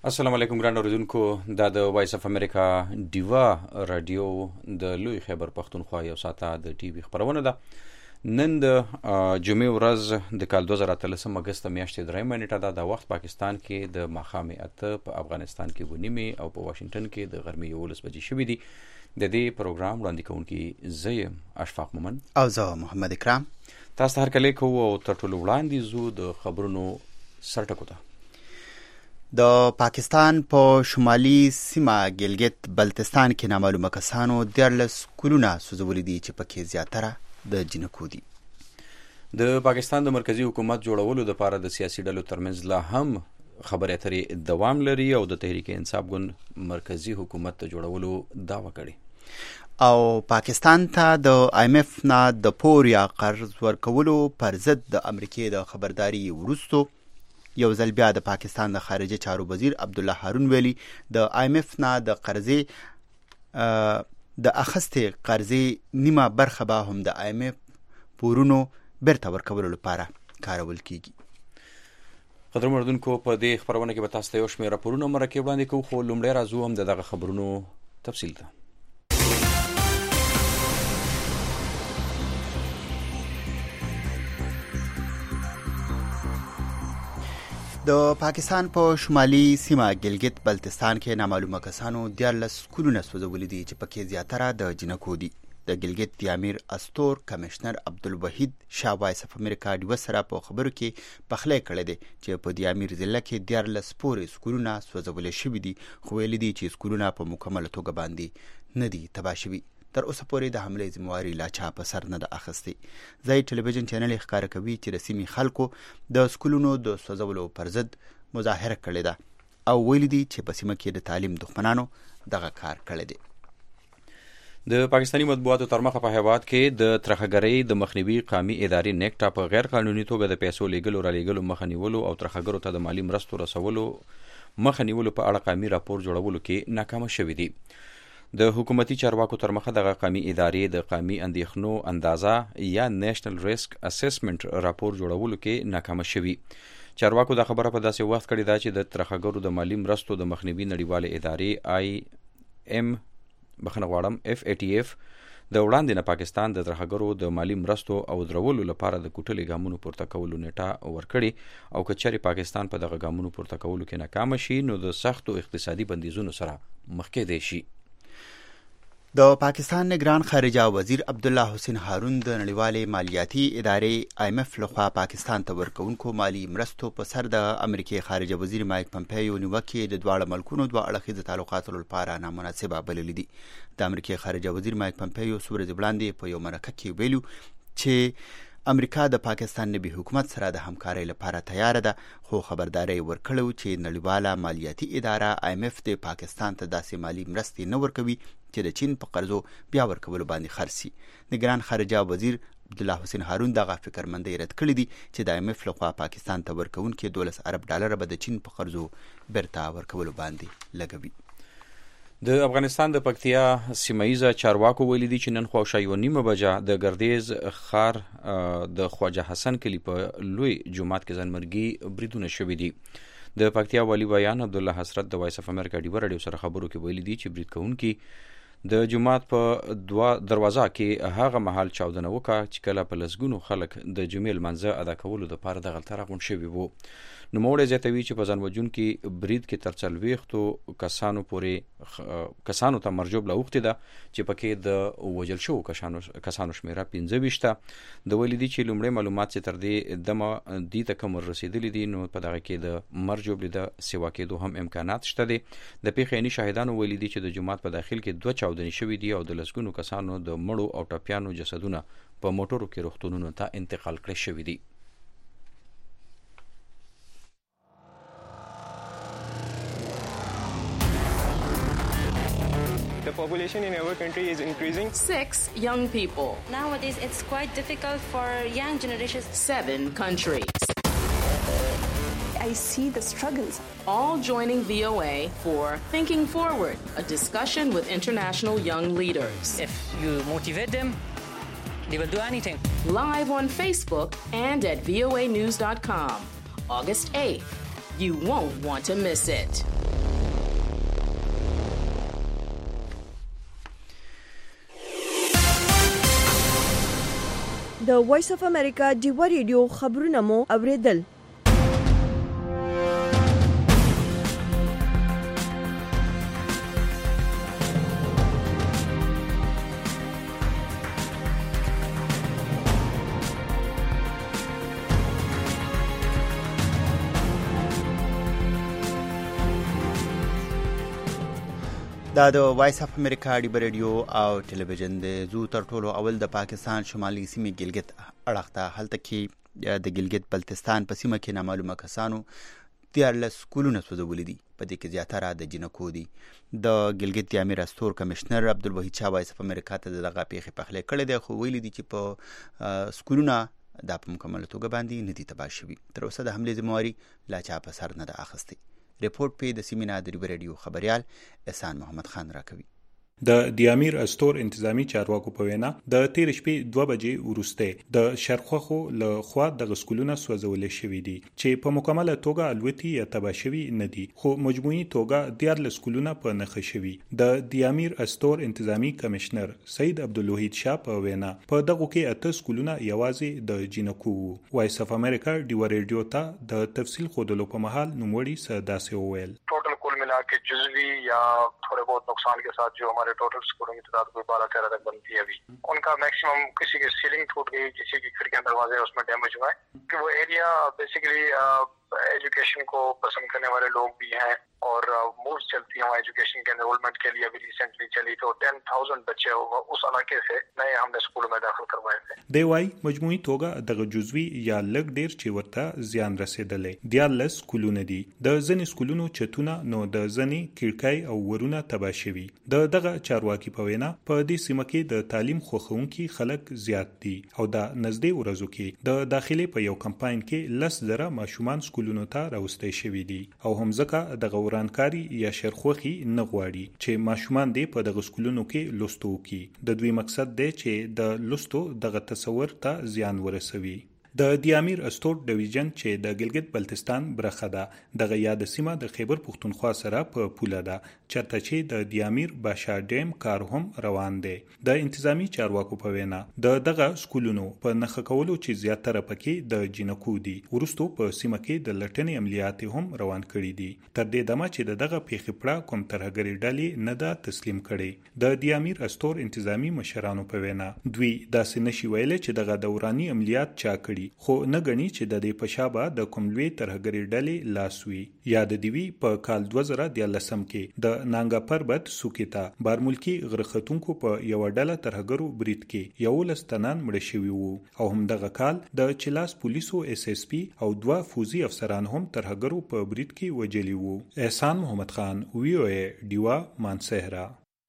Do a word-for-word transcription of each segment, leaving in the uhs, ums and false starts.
السلام علیکم ګران اوریدونکو، دا د وایس اف امریکا ډیوا رادیو د لوی خیبر پښتونخوا یو ساعته د ټي وي خبرونه ده. نن د جمعې ورځ د کال دوه زره اتلسم اګست میاشتې درېیمه نیټه ده. د وخت پاکستان کې د ماښامې اته، په افغانستان کې اوه نیمې او په واشنګټن کې د غرمې یولس بجې شوي دي. د دې پروګرام وړاندې کوونکي زه یم اشفاق مومن او زه محمد اکرام. تاسو ته هرکلی کوو او تر ټولو وړاندې ځو د خبرونو سرټکو ته. د پاکستان په شمالي سیمه ګلګت بلتستان کې نامعلومه کسانو دیارلس کورونه سوځولي دي چې پکې زیاتره د جنکو دي. د پاکستان د مرکزی حکومت جوړولو لپاره د سیاسي ډلو ترمنځ لا هم خبرې اترې دوام لري او د تحریک انصاف ګوند مرکزی حکومت ته جوړولو دعوه کړې او پاکستان ته د آی ایم اف نه د پور یا قرض ورکولو پر ضد د امریکې د خبرداري وروسته یو ځل بیا د پاکستان د خارجه چارو وزیر عبدالله هارون ویلي د آی ایم اف نه د قرضې د اخستې قرضې نیمه برخه به هم د آی ایم اف پورونو بیرته ورکولو لپاره کارول کیږي. قدرمنو اوریدونکو، په دې خپرونه کې به تاسو ته یو شمېر راپورونه مرکې وړاندې کوو، خو لومړی راځو هم د دغه خبرونو تفصیل ته. د پاکستان په شمالي سیمه ګلګت بلتستان کې نامعلومه کسانو دیارلس کورونه سوځولي دي چې پکې زیاتره د جنکو دي. د ګلګت د امیر استور کمشنر عبدالوحید شاه وایس اف امریکا ډیوه سره په خبرو کې پخلی کړی دی چې په د امیر ضلع کې دیارلس پورې سکولونه سوځولي شوي دي، خو ویلي دي چې سکولونه په مکمله توګه باندې نه دي تباه شوي. تر اوسه پورې د حملې ذمواري لا چا په سر نه ده اخیستې. ځایي ټلویزیون چینل یې ښکاره کوي چې د سیمې خلکو د سکولونو د سوځولو پر ضد مظاهره کړې ده او ویلي دي چې په سیمه کې د تعلیم دښمنانو دغه کار کړی دی. د پاکستاني مطبوعاتو تر مخه په هیواد کې د ترخګرۍ د مخنیوي قومي ادارې نیکټا په غیر قانوني توګه د پیسو لیږلو رالیږلو مخه نیولو او ترخګرو ته د مالي مرستو رسولو مخه نیولو په اړه قومي راپور جوړولو کې ناکامه شوي دي. د حکومتي چارواکو تر مخه دغه قومي ادارې د قومي اندېښنو اندازه یا نیشنل ریسک اسسمنټ راپور جوړولو کې ناکامه شوي. چارواکو دا خبره په داسې وخت کړې ده چې د ترخګرو د مالي مرستو د مخنیوي نړیوالې ادارې آی ایم بخښنه غواړم اف ای ټي اف د وړاندې نه پاکستان د ترخګرو د مالي مرستو او درولو لپاره د کوټلې ګامونو پورته کولو نیټه ورکړي او که چېرې پاکستان په دغه ګامونو پورته کولو کې ناکامه شي نو د سختو اقتصادي بندیزونو سره مخ کېدی شي. د پاکستان نگران خارجه وزیر عبدالله حسین هارون د نړیوالې مالیاتي ادارې آی ایم اف لخوا پاکستان ته ورکوونکو مالي مرستو په سر د امریکې خارجه وزیر مایک پمپیو نیوکې د دواړه ملکونو دوه اړخیزه تعلقاتو لپاره نامناسبه بللې دي. د امریکې خارجه وزیر مایک پمپیو څو ورځې وړاندې په یو مرکه کې ویلو چې امریکا د پاکستان نبي حکومت سره د همکارۍ لپاره تیار ده، خو خبرداری ورکړو چې نړیواله مالیاتي اداره آی ایم اف د پاکستان ته داسې مالي مرستې نه ورکوي چې د چین په قرضو بیا ورکولو باندې خرڅ شي. نگران خارجه وزیر عبدالله حسین هارون دغه فکرمندۍ رد کړې دي چې د آی ایم اف لخوا پاکستان ته ورکوونکي دولس ارب ډالره به د چین په قرضو بیرته ورکولو باندې لګوي. د افغانستان د پکتیا سیمایزه چارواکو ویلي دي چې نن خواوشا یوه نیمه بجه د ګردیز ښار د خواجه حسن کلي په لوی جومات کې ځانمرګي بریدونه شوي دي. د پکتیا والي بیان عبدالله حسرت د وایس اف امریکا ډیوه راډیو سره خبرو کې ویلي دي چې برید کوونکي د جومات په دوا دروازه کې هغه مهال چاودنه وکړه چې کله په لسګونو خلک د جمعې لمانځه ادا کولو دپاره دغلته راغونډ شوي وو. نوموړی زیاتوي چې په ځان وژونکي برید کې تر څلوېښتو کسانو پورې کسانو ته مرجوب لا اوښتې ده چې پکې د وژل شوو کسانو شمېره پنځه ویشت ده. د ویلي دي چې لومړی معلومات چې تر دې دمه دې ته کم ورسېدلي دي نو په دغه کې د مرجوب لیده سیوا کېدو هم امکانات شته دي. د پیښې عیني شاهدانو ویلي دي چې د جومات په داخل کې دوه چاودنې شوي دي او د لسګونو کسانو د مړو او ټپیانو جسدونه په موټرو کې روغتونونو ته انتقال کړی شوي دي. The population in our country is increasing. Six young people. Nowadays, it's quite difficult for young generations. Seven countries. I see the struggles. All joining V O A for Thinking Forward, a discussion with international young leaders. If you motivate them, they will do anything. Live on Facebook and at V O A news dot com. August eighth. You won't want to miss it. د وایس اف امریکا ډیوا ریډیو خبرونه مو اوریدل. دا د وایس اف امریکا ډیوا ریډیو او ټلویزیون د زو تر ټولو اول د پاکستان شمالي سیمې ګلګت اړخ ته هلته کې د ګلګت بلتستان په سیمه کې نامعلومه کسانو دیارلس سکولونه سوځولي دي، په دې کې زیاتره د جنکو دي. د ګلګت د امیر استور کمشنر عبدالوحید شاه وایس اف امریکا ته دغه پیښې پخلی کړی دی، خو ویلي دي چې په سکولونه دا په مکمله توګه باندې نه دي تباه شوي. تر اوسه د حملې ذمهواري لا چا په سر نه ده اخیستې. ریپورټ په د سیمې نه د ډیوا ریډیو خبریال احسان محمد خان راکوي. د دیامیر استور انتظامی چارواکو په وینا د تیر شپې دوه بجې وروسته د شرخوخو له خوا د غسکولونه سوځول شوې دي چې په مکمله توګه الوتي یا تباه شوي نه دي، خو مجموعي توګه دیارلس سکولونه په نښه شوي. د دیامیر استور انتظامی کمشنر سید عبدالوحید شاه په وینا په دغه کې اته سکولونه یوازې د جنکو وو. وایس اف امریکا ډیوا ریډیو ته د تفصیل خودلو په محل نوموړي سداسې وویل. ټوټل کل ملا के जुजवी या थोड़े बहुत नुकसान के साथ जो हमारे टोटल स्कूलों की तादाद कोई बारह तेरह तक बनती है अभी, उनका मैक्सिमम किसी की सीलिंग टूट गई, किसी की खिड़कियां दरवाजे उसमें डैमेज हुआ है कि वो एरिया बेसिकली एजुकेशन को पसंद करने वाले लोग भी हैं और मूव्स चलती हैं एजुकेशन के एनरोलमेंट के लिए. अभी रिसेंटली चली तो टेन थाउजेंड बच्चे उस इलाके से नए हमने स्कूलों में दाखिल करवाए थे. دی وايي مجموعي توګه دغه جزوي یا لږ ډیر چې ورته زیان رسیدلې دیارلس سکولونه دي. د ځینې سکولونو چتونه نو د ځینې کړکۍ او ورونه تباه شوي. د دغه چارواکي په وینا په دې سیمه کې د تعلیم خوښونکي خلک زیات دي او د نږدې ورځو کې د داخلي په یو کمپاین کې لس زره ماشومان سکولونو ته راوستي شوي دي او هم ځکه دغه ورانکاري یا شرخوخي نه غواړي چې ماشومان دې په دغه سکولونو کې لوستو وکړي. د دوی مقصد دی چې د لوستو دغه تصور ته زیان ورسوي. د دیامیر استور ډیویژن چې د ګلګت بلتستان برخه ده دغه یاد سیمه د خیبر پښتونخوا سره په پوله ده چرته چې د دیامیر باشا ډیم کار هم روان دی. د انتظامی چارواکو په وینا د دغه سکولونو په نښه کولو چې زیاتره پکې د جنکو دي ورستو په سیمه کې د لټنې عملیات هم روان کړي دي تر دې دمه چې د دغه پیښې پړه کوم ترهګری ډلې نه ده تسلیم کړي. د دیامیر استور انتظامی مشرانو په وینا دوی داسې نشي ویلي چې دغه دوراني عملیات چا کړي، خو نه غني چې د دې پشابه د کوملوي ترهګری ډلې لاسوي. یاد دی وی په کال دوه زره دیارلسم کې د نانګا پربت سوکیتا بارملکی غرختونکو په یو ډله ترهګرو برید کې یو لستنان مړ شوی وو او هم دغه کال د چلاس پولیسو اس اس پی او دوا فوزي افسران هم ترهګرو په برید کې وجلی وو. احسان محمد خان وی او ای ډیوا مانسهرا.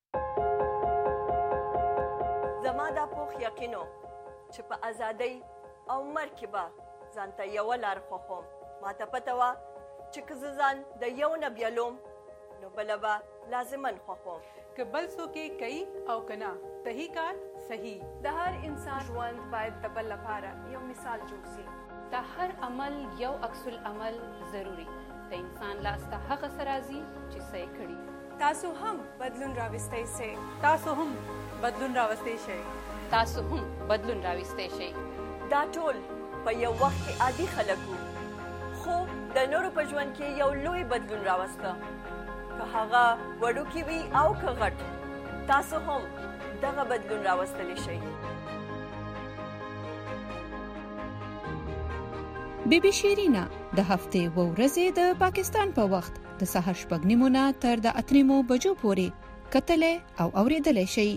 زما دا پوخ یقینو چې په ازادۍ او مرکبه ځانته یو لار خوخم. ما ته پته وه چې که زه ځان د یو نه بیلوم نو بله به لازمن خوخم. که بل څوک یې کوي او که نه صحیح کار صحیح. د هر انسان ژوند باید د بل لپاره یو مثال جوړ شي. د هر عمل یو عکس العمل ضروري. د انسان لاس ته هغه څه راځي چې څه یې کړي. تاسو هم بدلون راوستی سئ. تاسو هم بدلون راوستی شئ. تاسو هم بدلون راوستی شئ. دا ټول په یو وخت کې عادي خلک وو، خو د نورو په ژوند کې یو لوی بدلون راوسته. که هغه وړوکی وي او که غټ، تاسو هم دغه بدلون راوستلی شئ. بی بی شیرینا د هفتې و ورځې د پاکستان په وخت د سهار شپږ نیمو نه تر د اتو نیمو بجو پورې کتلې او اورېدلې شئ.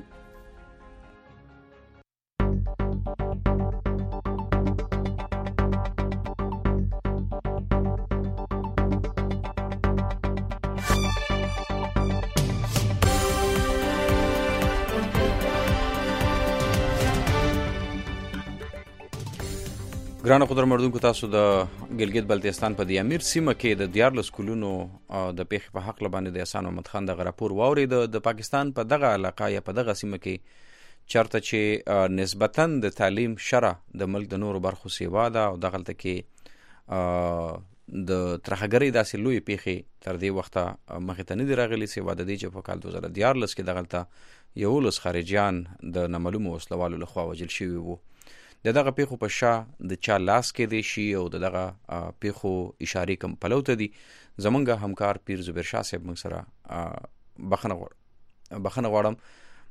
ګرانه قدرمردونکو، تاسو د ګلګت بلتستان په دیامیر سیمه کې د دیارلس سکولونو د پیښې په حق لبانې د احسان محمد خان دغه راپور واورید. د پاکستان په دغه علاقه یا په دغه سیمه کې چرته چې نسبتاً د تعلیم شرح د ملک د نورو برخو سیوا ده او دغلته کې د ترهګرۍ داسې لوی پیښې تر دې وخته مخې ته نه دي راغلي، سیوا د دې چې په کال دوه زره دیارلس کې دغلته یولس خارجیان د نامعلومو وسلوالو لخوا وژل شوي وو. د دغه پیښو په شا د چا لاس کې دی شي او د دغه پیښو اشارې کم پلو ته دي. زمونږ همکار پیر زبیر شاه صاحب موږ سره بخنه غواړم بخنه غواړم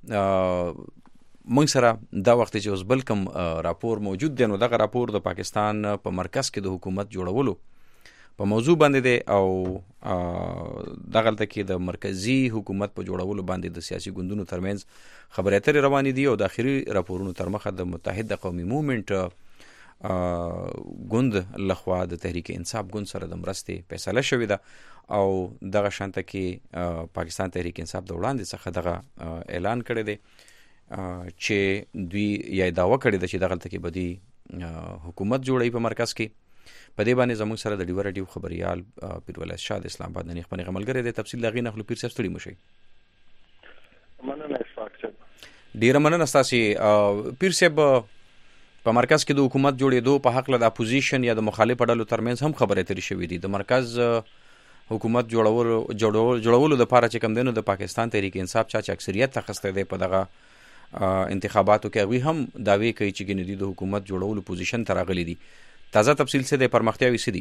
موږ سره دا وخت چې اوس بل کوم راپور موجود دی، نو دغه راپور د پاکستان په مرکز کې د حکومت جوړولو په موضوع باندې دی او دغلته کې د مرکزی حکومت په جوړولو باندې د سیاسي ګوندونو ترمنځ خبرې اترې روانې دي او د اخري راپورونو تر مخه د متحد قومي موومنټ ګوند لخوا د تحریک انصاف ګوند سره د مرستې فیصله شوې ده او دغه شانته کې پاکستان تحریک انصاف د وړاندې څخه دغه اعلان کړی دی چې دوی یا داوا کړی ده چې دغلته کې بدی حکومت جوړوي په مرکز کې. په دې باندې زموږ سره د ډیو راډیو خبريال پیر ولایت شاه د اسلام آباد نه خپل غملګری د تفصیل لغې نخلو. پیر صاحب ستړي مشي. مننه اشفاق صاحب. ډیر مننه ستاسو پیر صاحب. په مرکز کې د حکومت جوړېدو په حق له د اپوزیشن یا د مخالف ډلو ترمنځ هم خبرې اترې شوې دي. د مرکز حکومت جوړولو جوړولو جوړولو د پاره چې کم دینو د پاکستان تحریک انصاف چا چې اکثریت تخسته دی په دغه انتخاباتو کې، هغوی هم دعوی کوي چې ګنې د حکومت جوړولو پوزیشن ته راغلي دي. تازه تفصیل څه دی، پرمختیاوې څه دي؟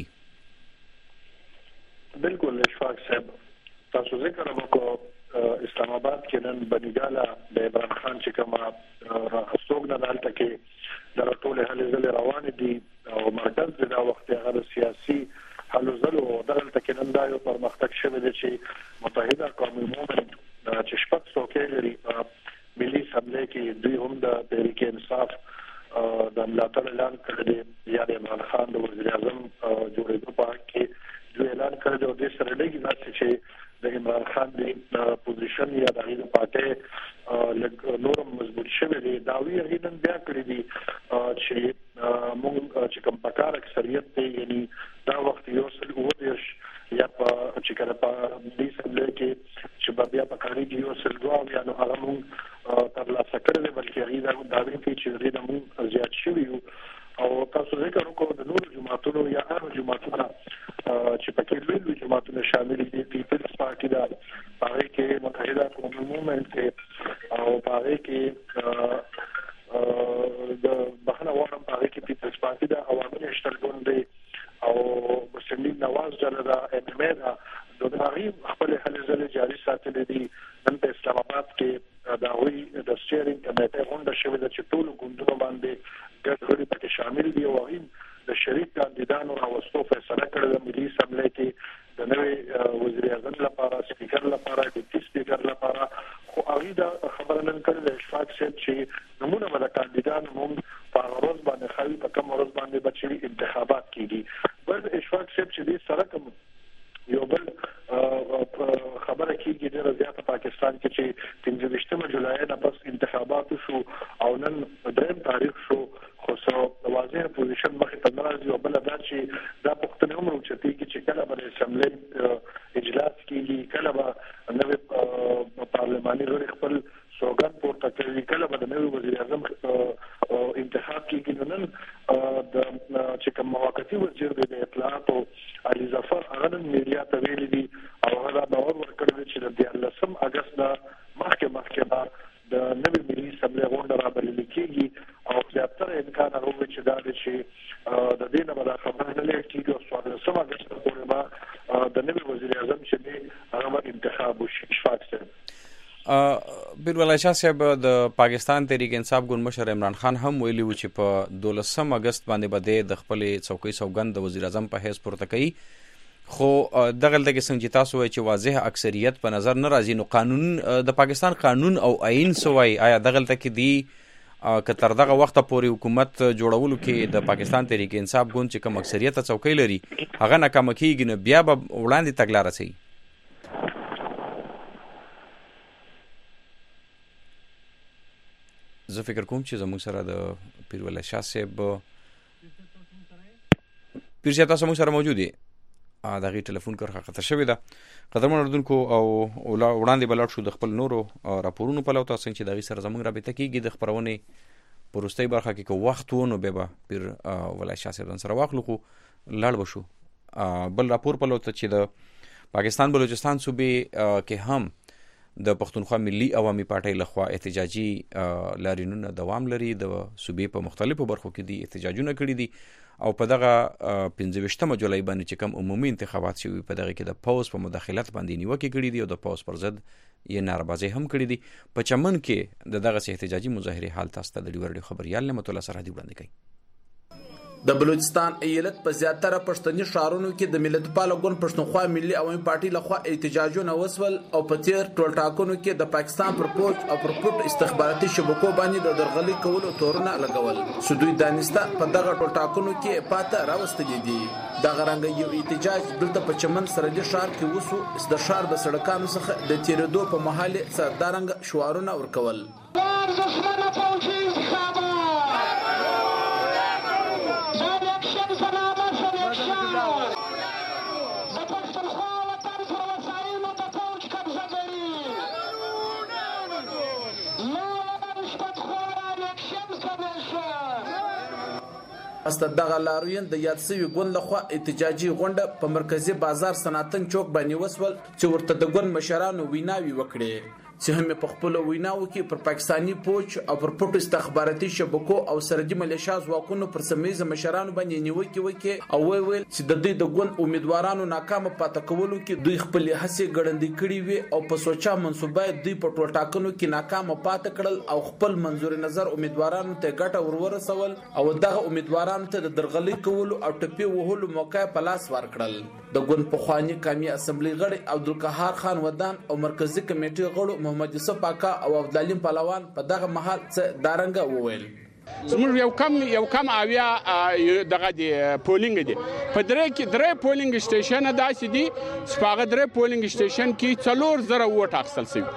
بالکل اشفاق صاحب، تاسو ذکر وکړو اسلام آباد کې نن بنګاله د عمران خان چې کومه راخصوګ نه دالته کې د ټول هلې ځلې روان دي او مرکز د وخت هغه سیاسي هلو ځلو دلته کې نن دا یو پرمختګ شوی دی چې متحده قومي موومنټ چې شپږ څوکۍ لري په ملي اسمبلی کې دوی هم د تحریک انصاف د ملاتړ اعلان کړی دی یا د عمران خان د وزیر اعظم جوړېدو په اړه کې دوی اعلان کړی دی او د سره لګي دا چې د عمران خان د پوزیشن یا د هغې پارټۍ لږ نورم مضبوط شوی دی. دا وی هغې نن بیا کړی دي چې موږ چې کوم پکار اکثریت دی، یعنی دا وخت یو سل اووه دېرش یا په چې کله په دې اسمبلی کې چې به بیا په کارېږي یو سل دوه اویا، نو هغه موږ ترلاسه کړی دی، بلکې هغې دا دعوې کوي چې هغې نه موږ زیات شوي یو. او تاسو ذکر وکړو د نورو جماعتونو یا هغه جماعتونه چې پکې لوی لوی جماعتونه شامل دي، پیپلز پارټي ده، په هغې کې متحده قومي موومنټ دی او په هغې کې د بخښنه غواړم په هغې کې پیپلز پارټي ده، عوامي نېشنل ګوند دی او مسلم لیگ نواز ډله ده، ایم ایم ای ده. نو د هغې خپلې هلې ځلې جاري ساتلې دي. نن په اسلام آباد کې د هغوی د سټیرینګ کمیټې غونډه شوې ده چې ټولو ګوندونو باندې ګډ غړي پکې شامل دي او هغوی د شریک کاندیدانو راوستو فیصله کړې ده ملي اسمبلی کې د نوي وزیر اعظم لپاره، سپیکر لپاره، ډیپټي سپیکر لپاره. خو هغوی دا خبره نن کړې ده اشفاق صاحب چې نمونه به د کاندیدانو هم په هغه ورځ باندې ښایي په کومه ورځ باندې به چې انتخابات کېږي. بل اشفاق صاحب چې دې سره کوم یو بل خبره کېږي ډېره زیاته پاکستان کې چې پنځه ویشتمه جولای نه پس انتخابات شو او نن درېیم تاریخ شو، خو څه واضح پوزیشن مخې ته نه راځي. او بله دا چې دا پوښتنې هم راوچتېږي چې کله به د اسمبلی اجلاس کېږي، کله به نوی پارلماني غړي خپل سوګند پورته کوي، کله به د نوي وزیر اعظم انتخاب کېږي. نو نن د چې کوم موقتي وزیر دی د اطلاعاتو علي ظفر، هغه نن میډیا ته ویلي دي او هغه دا باور ورکړی دی چې د دیارلسم اګست نه مخکې مخکې به د نوي ملي اسمبلی غونډه رابلل کېږي او زیاتره امکان هغه وي چې دا دی چې د دې نه به دا خبره نه لیک کېږي او څوارلسم اګست پورې به د نوي وزیر اعظم چې دی هغه به انتخاب وشي. اشفاق صاحب. پیر ولایت شاه صاحب، د پاکستان تحریک انصاف ګوند مشر عمران خان هم ویلي و چې په دولسم اګست باندې به د خپلې څوکۍ سوګند د وزیر اعظم په حیث پورته کوي. خو دغلته کې څنګه چې تاسو وایي چې واضح اکثریت په نظر نه راځي، نو قانون د پاکستان قانون او آئین څه وایي؟ آیا دغلته کې دی که تر دغه وخته پورې حکومت جوړولو کې د پاکستان تحریک انصاف ګوند چې کوم اکثریت څوکۍ لري هغه ناکامه کېږي، نو بیا به وړاندې تګ لاره څه وي؟ زه فکر کوم چې زموږ سره د پیر ولایت شاه صاحب پیر صاحب تاسو موږ سره موجود یې، د هغې ټلیفون کرښه قطع شوې ده. قدرمنو اورېدونکو او وړاندې به لاړ شو د خپل نورو راپورونو پلو ته، څنګه چې د هغې سره زموږ رابطه کېږي. د خپرونې په وروستۍ برخه کې که وخت و نو بیا به پیر ولایت شاه صاحب سره واخلو، خو لاړ به شو بل راپور پلو ته چې د پاکستان بلوچستان صوبې کې هم د پښتونخوا ملي عوامي پارټۍ لخوا احتجاجي لاریونونه دوام لري. د صوبې په مختلفو برخو کې دي احتجاجونه کړي دي او په دغه پنځه ویشتمه جولای باندې چې کوم عمومي انتخابات شوي په دغه کې د پوز په مداخلت باندې نیوکې کړي دي او د پوز پر ضد یې ناربازي هم کړي دي. په چمن کې د دغه احتجاجي مظاهرې حال تاسو ته د ډیور خبريال نعمت الله سرحدي وړاندې کوي. د بلوچستان ایالت په زیاتره پښتني ښارونو کې د ملتپال ګوند پښتونخوا ملي عوامي پارټۍ لخوا احتجاجونه وسول او په تیر ټول ټاکنو کې د پاکستان پر پوج او پر پټ استخباراتي شبکو باندې د درغلي کولو تورونه لګول. سودوی دانسته په دغه ټول ټاکنو کې پاته راوستلې دي. د غرانګ یو احتجاج دلته په چمن سرحدي ښار کې وسو د ښار د سړکانو څخه د تیرېدو په محل سردارنګ شعارونه ورکول. است دغه لاروین د یاد سوي ګوند لخوا احتجاجي غونډه په مرکزی بازار صنعتن چوک باندې وسول چې ورته د ګوند مشرانو ویناوي وکړي چې هم په خپل ویناو کې پر پاکستانی پوج او پر پټو استخباراتي شبکو او سرحدي ملیشیا ځواکونو پر سمیزه مشرانو باندې نیوکه وکړي او ویل ویل چې د دې د ګوند امیدوارانو ناکام پاتې کولو کې دوی خپل هڅې ګړندې کړې وي او په سوچا منسوبه دوی په ټول ټاکنو کې ناکام پاتې کړل او خپل منظور نظر امیدوارانو ته ګټه ورورسول او دغه امیدوارانو ته د درغلي کولو او ټپي وهلو موقع په لاس ورکړل. د ګوند په خواني قومي اسمبلی غړي عبدالقهار خان ودان او مرکزی کمیټې غړو محمد یوسف پاکا او عبدالعلیم پهلوان په دغه محل څه دارنګه وویل. زموږ یو کم یو کم اویا دغه دی پولینګ دی په درې کې درې پولینګ سټیشن داسې دي سپاغه درې پولینګ سټیشن کې څلور زره ووټ اخیستل شوي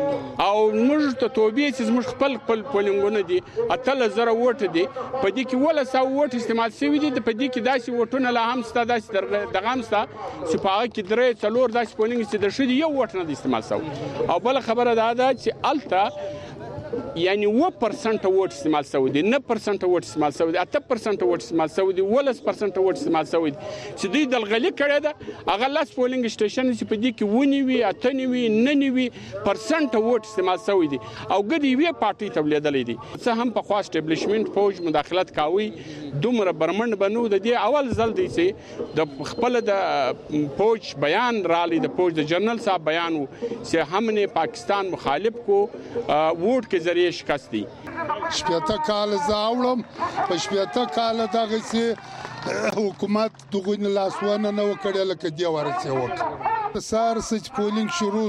او موږ ته توبې چې زموږ خپل خپل پولینګونه دي اتل زره ووټ دي په دې کې ولا سو ووټ استعمال شوي دي په دې کې داسې ووټونه لا هم ستا داسې دغه هم ستا سپاغه کې درې څلور داسې پولینګ چې د شدي یو ووټ نه استعمال شوی او بل خبره دا ده چې الته یعنی و پرسنټ ووټ استعمال شوی دي نه پرسنټ ووټ استعمال شوی دي اته پرسنټ ووټ استعمال شوی دي ولس پرسنټ ووټ استعمال شوی دي چې دوی دلغلي کړی ده هغه لاس پولینګ سټیشن چې په دې کې ونی وي اته نیوي نه نیوي پرسنټ ووټ استعمال شوی دي او ګډي وی پارټي تولیدلې دي څه هم په خوا اسټابلیشمنت فوج مداخلت کاوي دومره برمن بنو د دې اول ځل دی چې د خپل د فوج بیان رالي د فوج د جنرال صاحب بیان چې همنه پاکستان مخالف کو ووټ کې ذریعہ شکست دي. شپږ کال زاوړم په شپږ کال دغه سي حکومت دغه نه لاسونه نه وکړل کدي ورسې وک سار سچ پولینګ شروع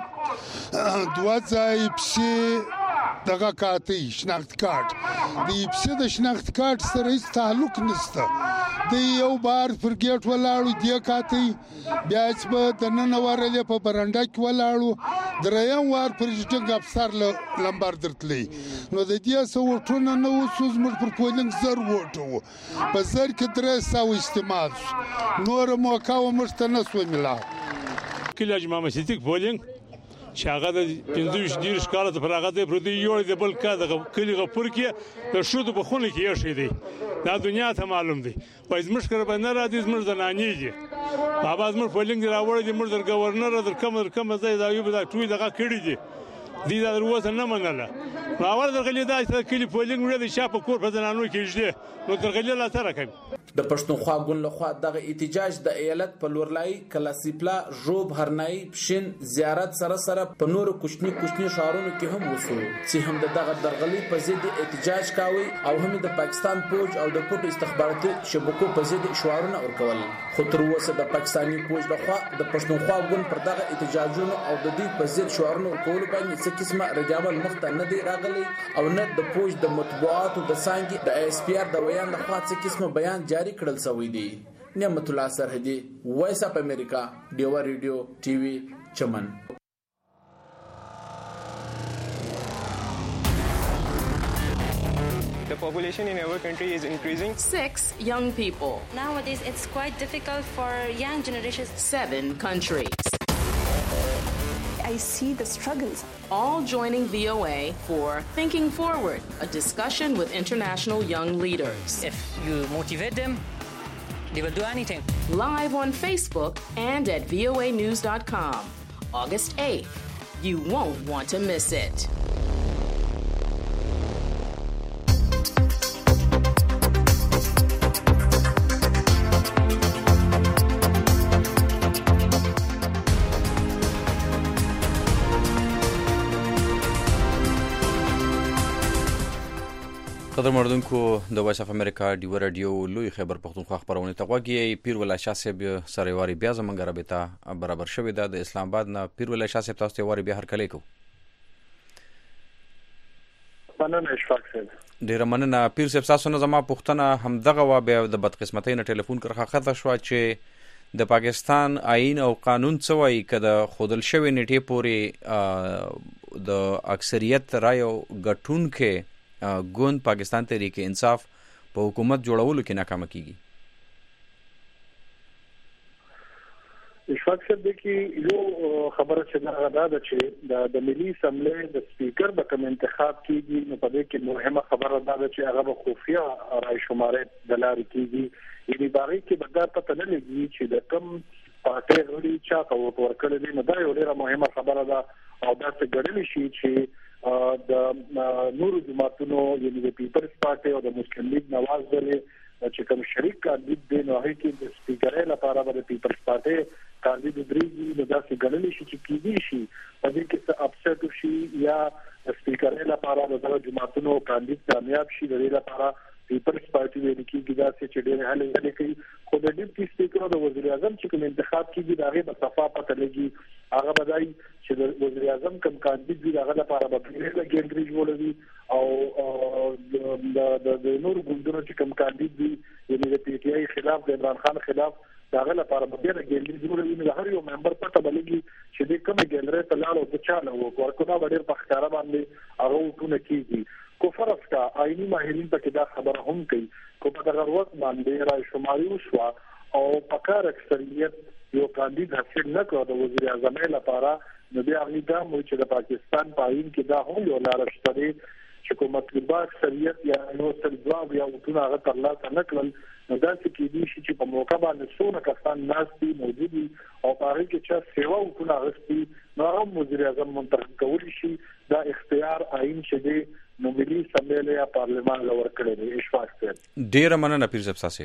سو دوه ځای پسې دغه کاته شناخت کارت دی پسې د شناخت کارت سره هیڅ تعلق نشته دی یو بار پر ګیټ ولاړو دی کاته بیا چې د نن ورلې په برنډه کې ولاړو دریم وار پرېږدنګ افسر لمبر درتلې نو د دې سو ټونه نو سوز مر پر پولینګ زر وټو په زر کې درې سو استعمال نور موقع ومشته نه سو ملا کله جمع مسیتک پولینګ شاغه د پنځوس ډیر ښکاله ته پراغه ته پروتي یو د بل کا د کلی غفور کې د شود په خونه کې یې شي دی دا دنیا ته معلوم دی پېز مشکره باندې را دي زمر زنانی دي بابا زمر پولینګ راوړل دي مر در گورنر در کم در کم ځای دا یو دا ټوی دغه کړی دي دي دا وروسته نه منله راور درغلی دا چې کلی پولینګ وړي د شاپ کور په زنانو کې جده نو درغلی لا سره کوي. د پښتونخوا ګوند لخوا دغه احتجاج د ایالت په لورلای کلاسیپلا ژوب هرنای پښین زیارت سره سره په نور کوچنی کوچنی ښارونو کې هم وسو چې هم دغه درغلي په ضد احتجاج کاوي او هم د پاکستان پوج او د پټو استخباراتي شبکو په ضد شعارونه ورکول. خو تر اوسه د پاکستاني پوج لخوا د پښتونخوا ګوند پر دغه احتجاجونو او د دې په ضد شعارونه ورکول باندې څه قسمه رجعمل مخته نه دی راغلی او نه د پوج د مطبوعاتو د سانګي د اس پی ار د ویان لخوا څه قسمه بیان جاری کړل شوی دی. نعمت الله سرحدي وایس اپ امریکا ډیوا ریډیو ټي وي چمن. The population in our country is increasing. Six young people. Nowadays, it's quite difficult for young generations. Seven countries. I see the struggles. All joining V O A for Thinking Forward, a discussion with international young leaders. If you motivate them, they will do anything. Live on Facebook and at voa news dot com. August eighth. You won't want to miss it. قدر مردونکو د وایس اف امریکا ډیو رادیو لوی خبر پښتونخوا خبرونه ته غوږی. پیر ولا شاه صاحب سره واری بیا زمونږ رابطه برابر شوې ده د اسلام آباد نه. پیر ولا شاه صاحب تاسو ته واری بیا هر کله کو مننه اشفاق صاحب. ډیر مننه پیر صاحب. تاسو نه زما پښتنه هم دغه وا بیا د بدقسمتۍ نه ټلیفون کړه خطا شو چې د پاکستان آئین او قانون څه وایي کده خودل شوی نیټه پورې د اکثریت رایو غټون کې ګوند پاکستان تحریک انصاف په حکومت جوړولو کې ناکام کیږي. اشفاق صاحب کې یو خبره چې دا ده چې د ملي اسمبلی د سپیکر د کوم انتخاب کیږي نو په دې کې مهمه خبره دا ده چې هغه خفیه رای شمارې د لارې کیږي. یعنی باغی کې بغیر پته نه لګي چې د کوم پارټي غړي چا ته ووټ ورکړي دي. نو دا یو ډیره مهمه خبره ده او دا څه ګڼل شي چې د نورو جماعتونو یعنی د پیپلز پارټي او د مسلم لیگ نواز ډلې چې کوم شریک کاندید دي نو هغه کې د سپیکر لپاره د پیپلز پارټي کاندید درېږي نو دا څه ګڼل شي چې کیږي شي په دې کې څه اپسټ شي یا سپیکر لپاره د جماعتونو کاندید کامیاب شي د دې لپاره پیپلز پارټي ویل کېږي دا چې ډېر حل نه کوي. خو د ډیپټي سپیکر او د وزیر اعظم چې کوم انتخاب کیږي دا غي په صفه پته لګي هغه بدای چې د وزیر اعظم کوم کاندید دی هغه لپاره به پیله ګندري جوړوي او د د نور ګوندونو چې کوم کاندید دی یعنی د پی ټی آی خلاف د عمران خان خلاف داغه لپاره به ډېر ګندري جوړوي نو هر یو ممبر پته بلګي چې د کوم ګندري په لاله او چاله ورکوټا ډېر په ښکارا باندې هغه ټونه کیږي. کو فرض کا آئینی ماهرین په دا خبره هم کوي کو په دغه وخت باندې رای شماري وشو او پکار اکثریت یو کاندید حاصل نه کړ د وزیر اعظم لپاره نو بیا هغه دا مو چې د پاکستان په آئین کې دا هم یو لار شته چې کوم مطلبه اکثریت یا نو سلجواب یا وټونه هغه ترلاسه نه کړل نو دا چې کېدی شي چې په موقع باندې څونه کسان ناشتي موجودي او په هغه کې چې سیوا وټونه غوښتي نو هم وزیر اعظم منتخب کولی شي دا اختیار آئین شته نو ملي اسمبلی یا پارلمان لور کړی دی. اشفاق صاحب ډیر مننه پیر صاحب تاسو.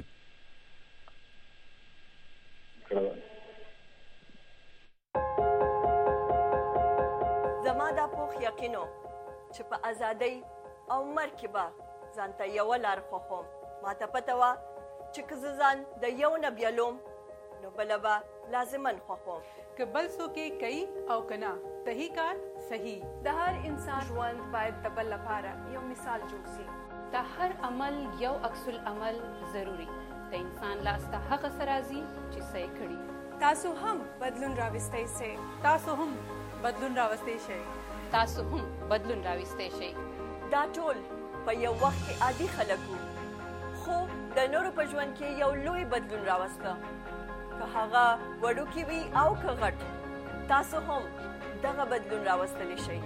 زما دا پوخ یقینو چې په ازادۍ او مرګ به ځانته یو لار خوخم ماته پته وا چې که ځان د یو نه بیلوم نو بل به لازمن خوخم که بل څوک کوي او کنا صحیح کار صحیح. د هر انسان ژوند باید د بل لپاره یو مثال جوړ شي. د هر عمل یو عکس العمل ضروری د انسان لاسته هغه سرازي چې صحیح کړي. تاسو هم بدلون راوستئ سي. تاسو هم بدلون راوستئ شئ. تاسو هم بدلون راوستئ شئ. دا ټول په یو وخت کې عادي خلک وو خو د نورو په ژوند کې یو لوی بدلون راوسته. که هغه وړوکی وي او که غټ تاسو هم دغه بدلون راوستلی شئ.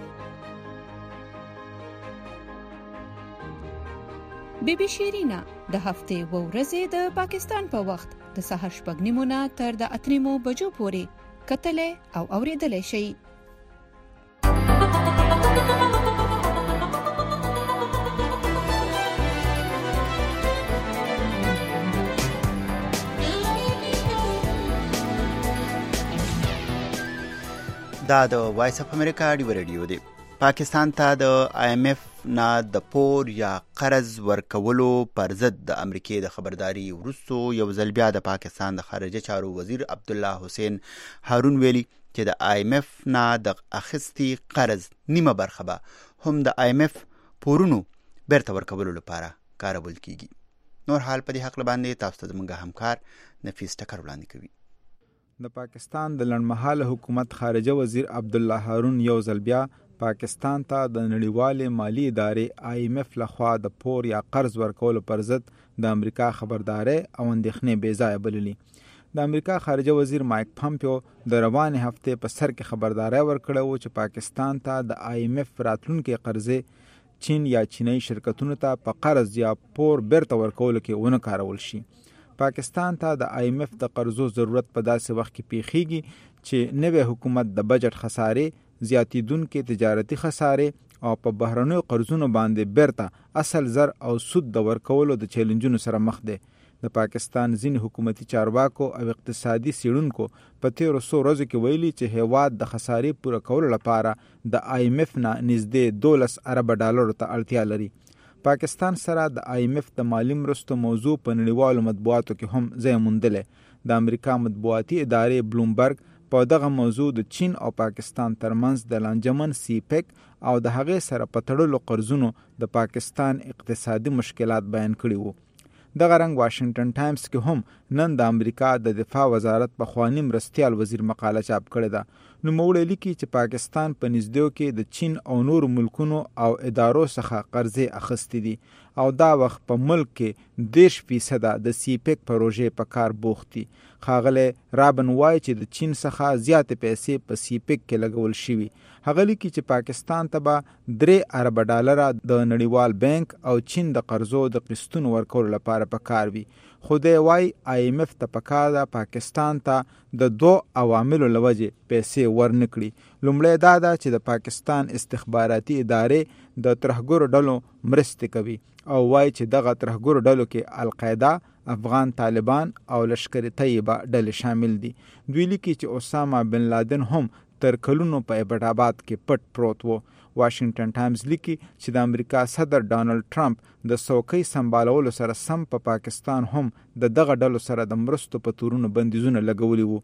بی بی شیرینا د هفتې و ورځې د پاکستان په وخت د سهار شپږ نیمو نه تر د اته نیمو بجو پورې کتلې او اورېدلې شئ. دا د وایس اف امریکا ډیو رادیو دی. پاکستان ته د آی ایم ایف نه د پور یا قرض ورکولو پر ضد د امریکای د خبرداري وروسته یو ځل بیا د پاکستان د خارجه چارو وزیر عبدالله حسین هارون ویلي چې د آی ایم ایف نه د اخیستي قرض نیمه برخه به هم د آی ایم ایف پورونو بیرته ورکولو لپاره کارول کیږي. نور حال په دې حق باندې تاسو ته زموږ همکار نفیس ټکر وړاندې کوي. د پاکستان د لړمحاله حکومت خارجه وزیر عبدالله هارون یو ځل بیا پاکستان ته د نړیوالې مالی ادارې آی ایم ایف لخوا د پور یا قرض ورکولو پر ضد د امریکا خبرداري او اندېښنې بې ځایه بللي. د امریکا خارجه وزیر مایک پامپیو د روانې هفتې په سر کې خبرداري ورکړه و چې پاکستان ته د آی ایم ایف راتلونکي قرضې چین یا چینایي شرکتونو ته په قرض یا پور بیرته ورکولو کې ونه کارول شي. پاکستان ته د آی ایم ایف د قرضو ضرورت په داسې وخت کې پیښیږي چې نوې حکومت د بجټ خسارې زیاتیدونکې تجارتي خسارې او په بهرنیو قرضونو باندې بیرته اصل زر او سود د ورکولو د چیلنجونو سره مخ دی. د پاکستان ځینې حکومتي چارواکو او اقتصادي څېړونکو په تیرو څو ورځو کې ویلي چې هیواد د خسارې پوره کولو لپاره د آی ایم ایف نه نږدې دولس اربه ډالرو ته اړتیا لري. پاکستان سره د آی ایم ایف د مالي مرستو موضوع په نړیوالو مطبوعاتو کې هم ځای موندلی. د امریکا مطبوعاتي ادارې بلومبرګ په دغه موضوع د چین او پاکستان ترمنځ د لانجمن سی پیک او د هغې سره په تړلو قرضونو د پاکستان اقتصادي مشکلات بیان کړي وو. دغه رنګ واشنگټن ټایمز کې هم نن د امریکا د دفاع وزارت پخوانی مرستیال وزیر مقاله چاپ کړې ده. نوموړی لیکي چې پاکستان په نږدېو کې د چین او نورو ملکونو او ادارو څخه قرضې اخیستې دي او دا وخت په ملک کې دېرش فیصده د سی پیک پروژې په کار بوخت دي. ښاغلی رابن وایي چې د چین څخه زیاتې پیسې په سی پیک کې لګول شوي. هغه لیکي چې پاکستان ته به درې اربه ډالره د نړیوال بانک او چین د قرضو د قسطونو ورکولو لپاره په کار وي. خو دی وایي آی ایم ایف ته پکار ده پاکستان ته د دوه عواملو له وجې پیسې ورنکړي. لومړی دا ده چې د پاکستان استخباراتي ادارې د ترهګرو ډلو مرستې کوي او وایي چې دغه ترهګرو ډلو کې القاعده، افغان طالبان او لشکر طیبه ډلې شامل دي. دوی لیکي چې اسامه بن لادن هم تر کلونو په ایبټ آباد کې پټ پروت و. واشنگټن ټایمز لیکي چې د امریکا صدر ډانلډ ټرمپ د څوکۍ سمبالولو سره سم په پا پاکستان هم د دغه ډلو سره د مرستو په تورونو بندیزونه لګولي وو.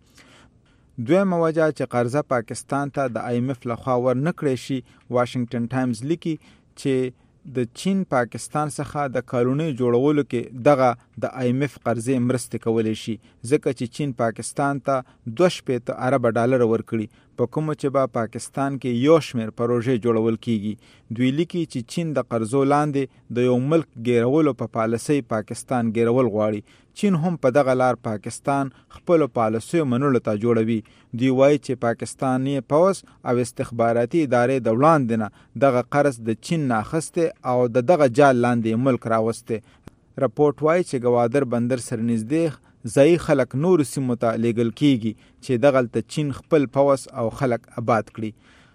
دویمه وجه چې قرضه پاکستان ته د آی ایم ایف لخوا ورنکړی شي، واشنگټن ټایمز لیکي چې د چین پاکستان څخه د کالونۍ جوړولو کې دغه د آی ایم ایف قرضې مرستې کولی شي، ځکه چې چین پاکستان ته دوه شپېته اربه ډالره ورکړي په کومو چې به پاکستان کې یو شمېر پروژې جوړول کیږي. دوی لیکي چې چین د قرضو لاندې د یو ملک ګیرولو په پالیسۍ پاکستان ګیرول غواړي. چین هم په دغه لار پاکستان خپلو پالیسیو منلو ته جوړوي. دوی وایي چې پاکستاني پوځ او استخباراتي ادارې د وړاندې نه دغه قرض د چین نه اخیستی او د دغه جال لاندې ملک راوستی. رپورټ وایي چې ګوادر بندر سره نږدې ځایي خلک نورو سیمو ته لیږل کیږي چې دغلته چین خپل پوځ او خلک آباد کړي.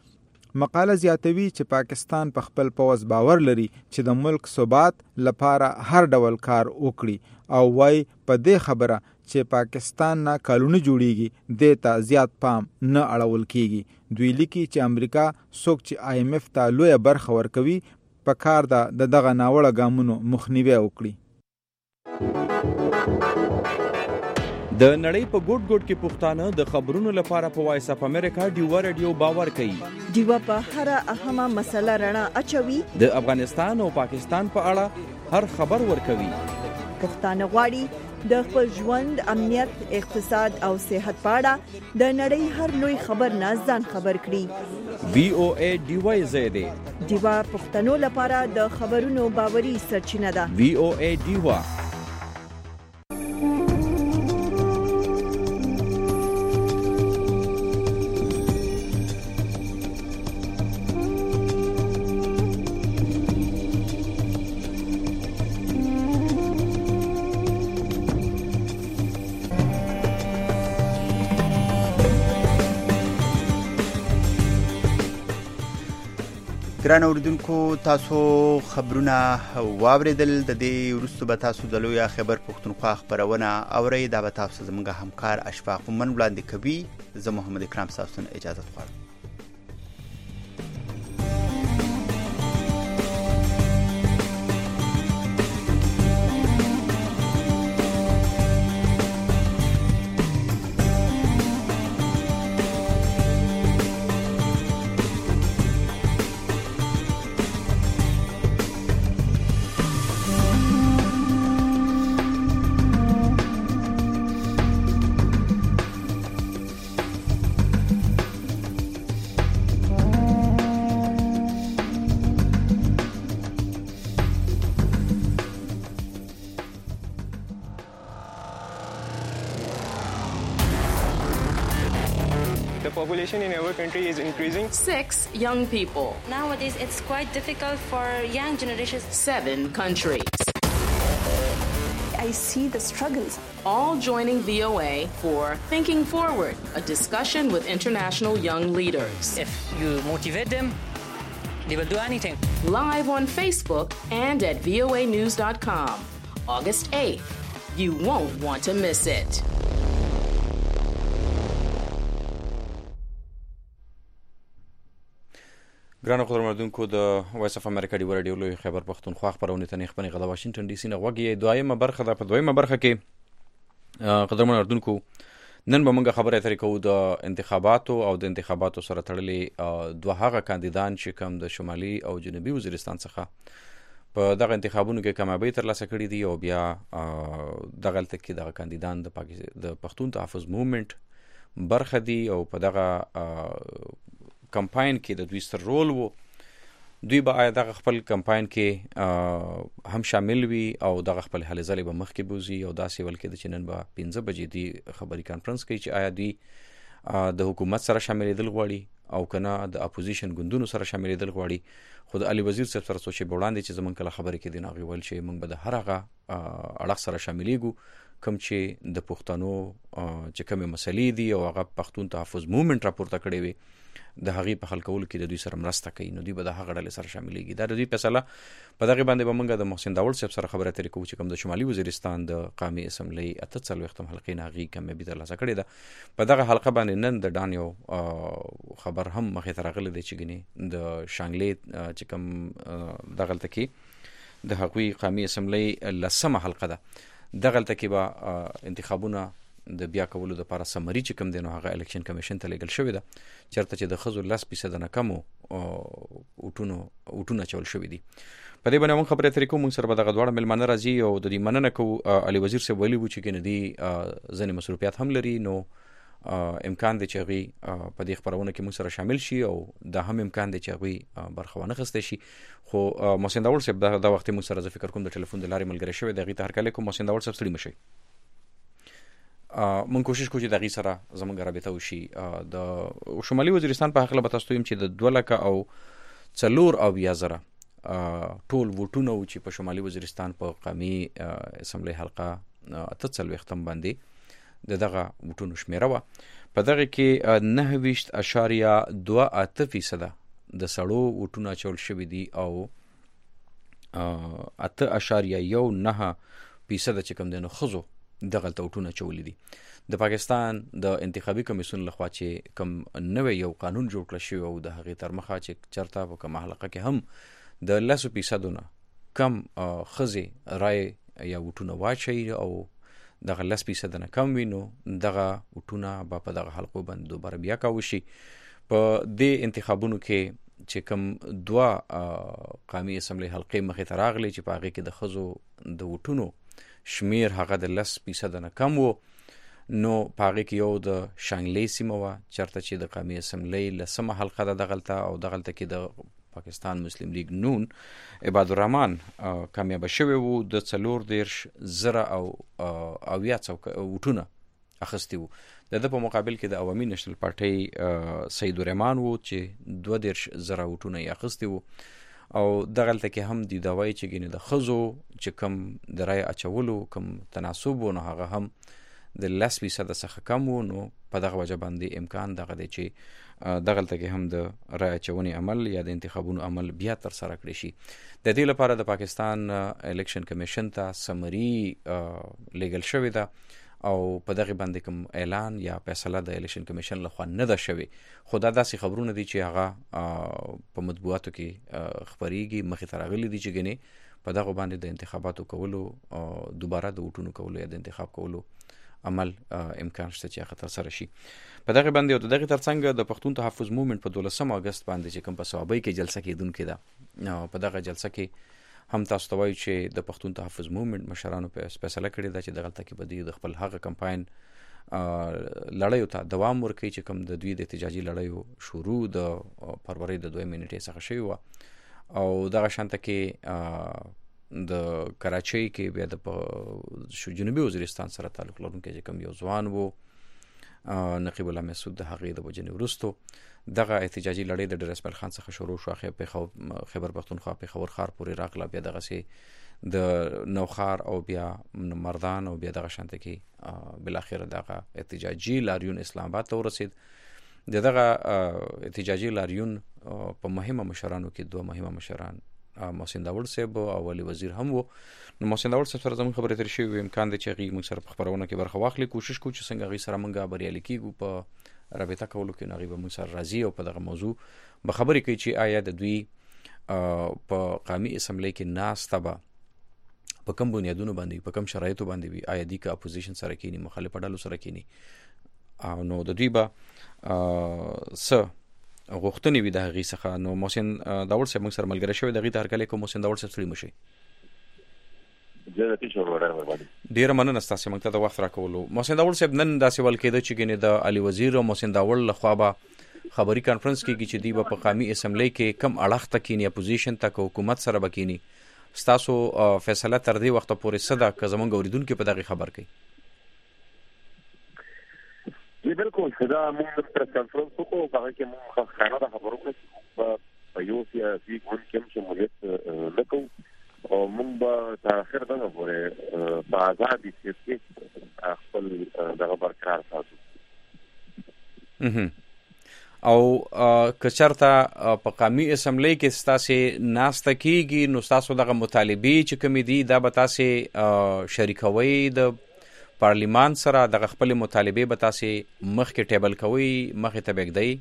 مقاله زیاتوي چې پاکستان په خپل پوځ باور لري چې د ملک ثبات لپاره هر ډول کار وکړي او وایي په دې خبره چې پاکستان نه کالونه جوړیږي دې ته زیات پام نه اړول کیږي. دوی لیکي چې امریکا څوک چې آی ایم ایف ته لویه برخه ورکوي په کار ده د دغه ناوړه ګامونو مخنیوی وکړي. د نړۍ په ګوټ ګوټ کې پښتانه د خبرونو لپاره په وایس اپ امریکا ډیوا رادیو باور کوي. ډیوا په هر اهمه مسله رڼا اچوي. د افغانستان او پاکستان په اړه هر خبر ورکوي. پښتانه غواړي د خپل ژوند، امنیت، اقتصاد او صحت په اړه د نړۍ هر لوی خبر نه ځان خبر کړي. وی او ای ډیوا زیاده ډیوا پښتنو لپاره د خبرونو باوري سرچینه ده. وی او ای ډیوا. ګران اوریدونکو، تاسو خبرونه واوریدل. د دې وروسته به تاسو د لوی خبر پښتونخوا خبرونه اورئ. دا به تاسو زموږ همکار اشفاق مومن وړاندې کوي. زه محمد اکرام تاسو ته اجازه غواړم. The population in our country is increasing. Six young people. Nowadays, it's quite difficult for young generations. Seven countries. I see the struggles. All joining V O A for Thinking Forward, a discussion with international young leaders. If you motivate them, they will do anything. Live on Facebook and at V O A news dot com. August eighth. You won't want to miss it. ګرانو خبرمندونکو د وایس اف امریکا دی ورډیو لوی خبر پښتونخوا خبرونه ته نه خپنه غدا واشنگټن ډي سي نه وګي دویمه برخه ده. په دویمه برخه کې قدرمنوردونکو نن به موږ خبره اترې کوو د انتخاباتو او د انتخاباتو سره تړلې دوه هغه کاندیدان چې کوم د شمالي او جنوبي وزیرستان څخه په دغه انتخابونو کې کامیابی ترلاسه کړې دي او بیا دغه تل کې دغه کاندیدان د پاکستان د پښتون تحفظ موومېنټ برخه دي او په دغه کمپاین کې د دوی ستر رول وو. دوی به آیا دغه خپل کمپاین کې هم شامل وي او دغه خپل هلې ځلې به مخکې بوزي او داسې ول کې د چې نن به پنځه بجې دی خبري کانفرنس کوي چې آیا دوی د حکومت سره شاملېدل غواړي او کنه د اپوزیشن ګوندونو سره شاملېدل غواړي. خو د علي وزیر صاحب سره سوچې وړاندې چې زمونږ کله خبرې کې دی ناغي ول چې موږ به د هر هغه اړخ سره شاملېږو کوم چې د پښتنو چې کومې مسلې دي او هغه پښتون تحفظ موومېنټ راپورته کړی وي د هغې په حل کولو کې د دوی سره مرسته کوي. نو دوی به د هغه ډلې سره شاملېږي. دا د دوی فیصله په دغې باندې به موږ د محسن داوړ صاحب سره خبرې اترې کوو چې کوم د شمالي وزیرستان د قامي اسمبلۍ اته څلوېښتم حلقې نه هغې کامیابي ترلاسه کړې ده. په دغه حلقه باندې نن د ډان یو خبر هم مخې ته راغلی دی چې ګنې د شانګلې چې کوم دغلته کې د هغوی قامي اسمبلۍ لسمه حلقه ده. دغلته کې به انتخابونه د بیا کولو د لپاره سمري چې کوم دی نو هغه الیکشن کمیشن ته لیږل شوې ده چېرته چې د ښځو لس فیصده نه کم ووټونو ووټونه اچول شوي دي. په دې باندې موږ خبرې اترې کوو. موږ سره به دغه دواړه میلمانه راځي او د دې مننه کوو. علي وزیر صاحب ویلي وو چې ګنې دوی ځینې مصروفیات هم لري نو امکان دی چې هغوی په دې خپرونه کې موږ سره شامل شي او دا هم امکان دی چې هغوی برخه وانه اخیستی شي. خو محسن داوړ صاحب دا وخت موږ سره زه فکر کوم د ټلیفون د لارې ملګری شوی دی. هغوی ته هرکلی کوم. محسن داوړ صاحب ستړي مه شئ. من کوشش کوو چې د هغې سره زموږ رابطه وشي. د شمالي وزیرستان په هکله به تاسو ته ویم چې د دوه لکه او څلور اویا زره ټول ووټونه وو چې په شمالي وزیرستان په قامي اسمبلۍ حلقه اته څلوېښتم باندې د دغه ووټونو شمېره وه. په دغې کې نهه ویشت اشاریه دوه اته فیصده د سړو ووټونه اچول شوي دي او اته اشاریه یو نهه فیصده چې کوم دی نو ښځو دغلته وټونه اچولي دي. د پاکستان د انتخابي کمیسیون لخوا چې کوم نوی یو قانون جوړ کړی شوی او د هغې تر مخه چې چېرته په کومه حلقه کې هم د لسو فیصدو نه کم ښځې رای یا وټونه واچوي او دغه لس فیصده نه کم وي نو دغه وټونه به په دغه حلقو باندې دوباره بیا کاوه شي. په دې انتخابونو کې چې کوم دوه قامي اسمبلۍ حلقې مخې ته راغلي چې په هغې کې د ښځو د وټونو شمیر هغه د لس فیصده نه کم وو نو په هغې کې یو د شانګلې سیمه وه چېرته چې د قامي اسمبلۍ لسمه حلقه ده دغلته او دغلته کې د پاکستان مسلم لیگ نون عبادالرحمن کامیابه شوی وو د څلور دېرش زره او اویا وټونه اخیستي وو. د ده په مقابل کې د عوامي نشنل پارټۍ سید الرحمن وو چې دوه دېرش زره وټونه یې اخیستي وو او دغلته کې هم دی دا وایي چې ګینې د ښځو چې کوم د رای اچولو کوم تناسب و نو هغه هم د لس فیصده څخه کم و. نو په دغه وجه باندې امکان دغه دی چې دغلته کې هم د رای اچونې عمل یا د انتخابونو عمل بیا ترسره کړی شي. د دې لپاره د پاکستان الیکشن کمیشن ته سمري لیږل شوې ده او په دغه باندې کوم اعلان یا فیصله د الیکشن کمیشن لخوا نه ده شوې. خو دا داسې خبرونه دي چې هغه په مطبوعاتو کې خپریږي مخې ته راغلي دي چې ګنې په دغه باندې د انتخاباتو کولو دوباره د وټونو کولو یا د انتخاب کولو عمل امکان شته چې هغه ترسره شي. په دغه باندې او د دغې ترڅنګ د پښتون تحفظ موومېنټ په دولسم اګست باندې چې کوم په صوابۍ کې جلسه کېدونکې ده په دغه جلسه کې هم تاسو ته وایو چې د پښتون تحفظ موومېنټ مشرانو په فیصله کړې ده چې دغلته کې به دوی د خپل هغه کمپاین لړیو ته دوام ورکوي چې کوم د دوی د احتجاجي لړیو شروع د فروری د دویمې نیټې څخه شوې وه او دغه شانته کې د کراچۍ کې بیا د جنوبي وزیرستان سره تعلق لرونکی چې کوم یو ځوان و نقیب الله مسعود د هغې د وجنې وروستو دغه احتجاجي لړۍ د ډیر اسماعیل خان څخه شروع شو، په خیبر پښتونخوا پېښور ښار پورې راغله، بیا دغسې د نوښار او بیا مردان او بیا دغه شانته کې بالاخره دغه احتجاجي لاریون اسلام آباد ته ورسید. د دغه احتجاجي لاریون په مهمه مشرانو کې دوه مهمه مشران محسن داوړ صاحب او ولی وزیر هم وو. نو محسن داوړ صاحب سره زموږ خبرې ترې شوې، امکان دی چې هغوی موږ سره په خپرونه کې برخه واخلي. کوشش کوو چې څنګه هغوی سره موږ بریالي کېږو په رابطه کولو کې، نو هغوی به موږ سره راځي او په دغه موضوع به خبرې کوي چې آیا د دوی په قومي اسمبلی کې ناسته به په کوم بنیادونو باندې په کوم شرایطو باندې وي، آیا دوی که اپوزیشن سره کینی، مخالفه ډلو سره کینی، او نو د دوی به څه غوښتنې وي د هغې څخه. نو محسن داوړ صاحب موږ سره ملګری شوی، د هغې ته هرکلی کوم. محسن داوړ صاحب ستړي مه شئ. ډېره مننه ستاسې موږ ته د وخت راکولو. محسن داوړ صاحب نن داسې ویل کېده چې ګینې د علي وزیر او محسن داوړ لخوا به خبري کانفرنس کېږي چې دوی به په قومي اسمبلی کې کم اړخ ته کینی، اپوزیشن ته که حکومت سره به کینی. ستاسو فیصله تر دې وخته پورې څه ده که زموږ اورېدونکي په دغې خبر کوي؟ جی بالکل دا موږ پریس کانفرنس وکړو، په هغه کې موږ ښکاره ده خبر وکړو په یو سیاسي ګوند کې هم شمولیت نه کوو او موږ به تر اخر دغه پورې په ازادي سیاسي خپل دغه برقرار ساتو. او که چېرته په قومي اسمبلی کې ستاسې ناسته کېږي، نو ستاسو دغه مطالبې چې کومې دي دا به تاسې شریکوئ د پارلیمان سره، دغه خپل مطالبه به تاسې مخکې ټیبل کوئ، مخې ته بېږدئ؟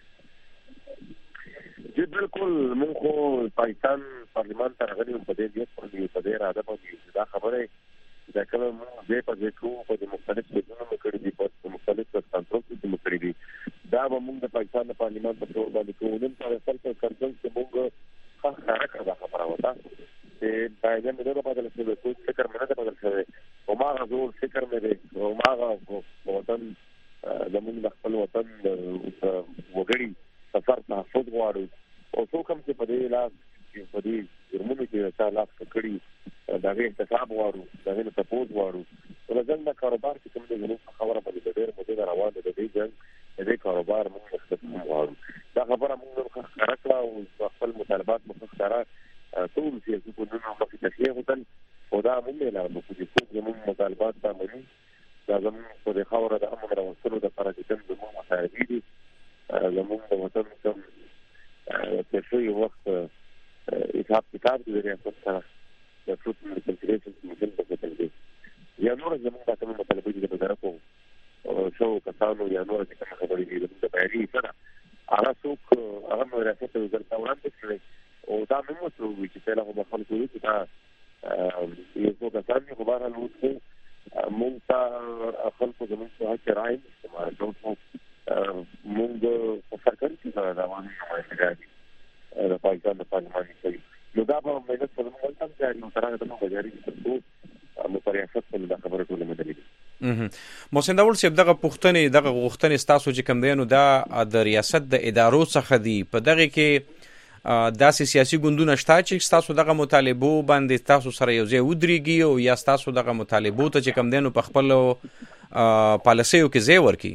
جی بالکل موږ خو پاکستان پارلیمان ته راغلي یو په دې نیت باندې، په دې اراده باندې دا خبره دا کله موږ ځای په ځای کوو، په دې مختلف ځایونو مو کړي دي، په مختلف کنفرنس کې مو کړي دي، دا به موږ د پاکستان د پارلیمان په ټول باندې کوو. نن په اصل په کنفرنس کې موږ ښه ښکاره کړه خبره وته چې باید موږ نه بدل شو، کوم فکر مې نه بدل شوی او ما غوړ فکر مې دی او ما غو وطن زموږ د خپل وطن وګړي سفر تحفظ غواړو او څوک هم چې په دې لاس په دې جرمونو کې چې لاس کړي دا غي احتساب غواړو، دا غي تپوز غواړو. ولزم د کاروبار چې کوم دې نو خبره باندې ډېر مده روانه ده، دې ځل دې کاروبار موږ ختم غواړو. دا خبره موږ ښه کړه او خپل مطالبات موږ ښکاره ټول سیاسي ګوندونو مخې ته کېښودل او دا موږ اعلان وکړو چې څوک زموږ مطالبات به مني، دا زموږ په دې خاوره د امن راوستلو دپاره چې کوم زموږ مطالبې دي، زموږ د وطن کوم تېر شوي وخت حساب کتاب د ریاست سره د ټروت ریکنسیلیشن کمیشن په کتل دی، یا نور زموږ دا کومې مطالبې دي د مدرکو شو کسانو یا نور چې کومې خبرې دي زموږ د بیاني سره هغه څوک هغه مو ریاست ته وزارت ته وړاندې کړی او دا مې ورته وویل چې پهله خو به خلکو وي چې دا یو څو کسان دي، خو بهرحال اوس خو مونږ ته خلکو زموږ په حق رایې استعمال کوو. مونږ په سرکاري کې د عوامي نمایندګان دي د پاکستان د پارلماني کوي، نو دا به مجلس په زموږ هم جاري او تر هغه دمه به جاري تر څو مو په ریاست کې دا خبره ټوله مدلي دي. محسن داوړ صاحب دغه پوښتنې دغه غوښتنې ستاسو چې کوم دی نو دا د ریاست د ادارو څخه دي، په دغه کې داسې سیاسي ګوندونه شته چې ستاسو دغه مطالبو باندې تاسو سره یو ځای ودرېږي او یا ستاسو دغه مطالبو ته چې کوم دی نو په خپلو پالیسیو کې ځای ورکړي؟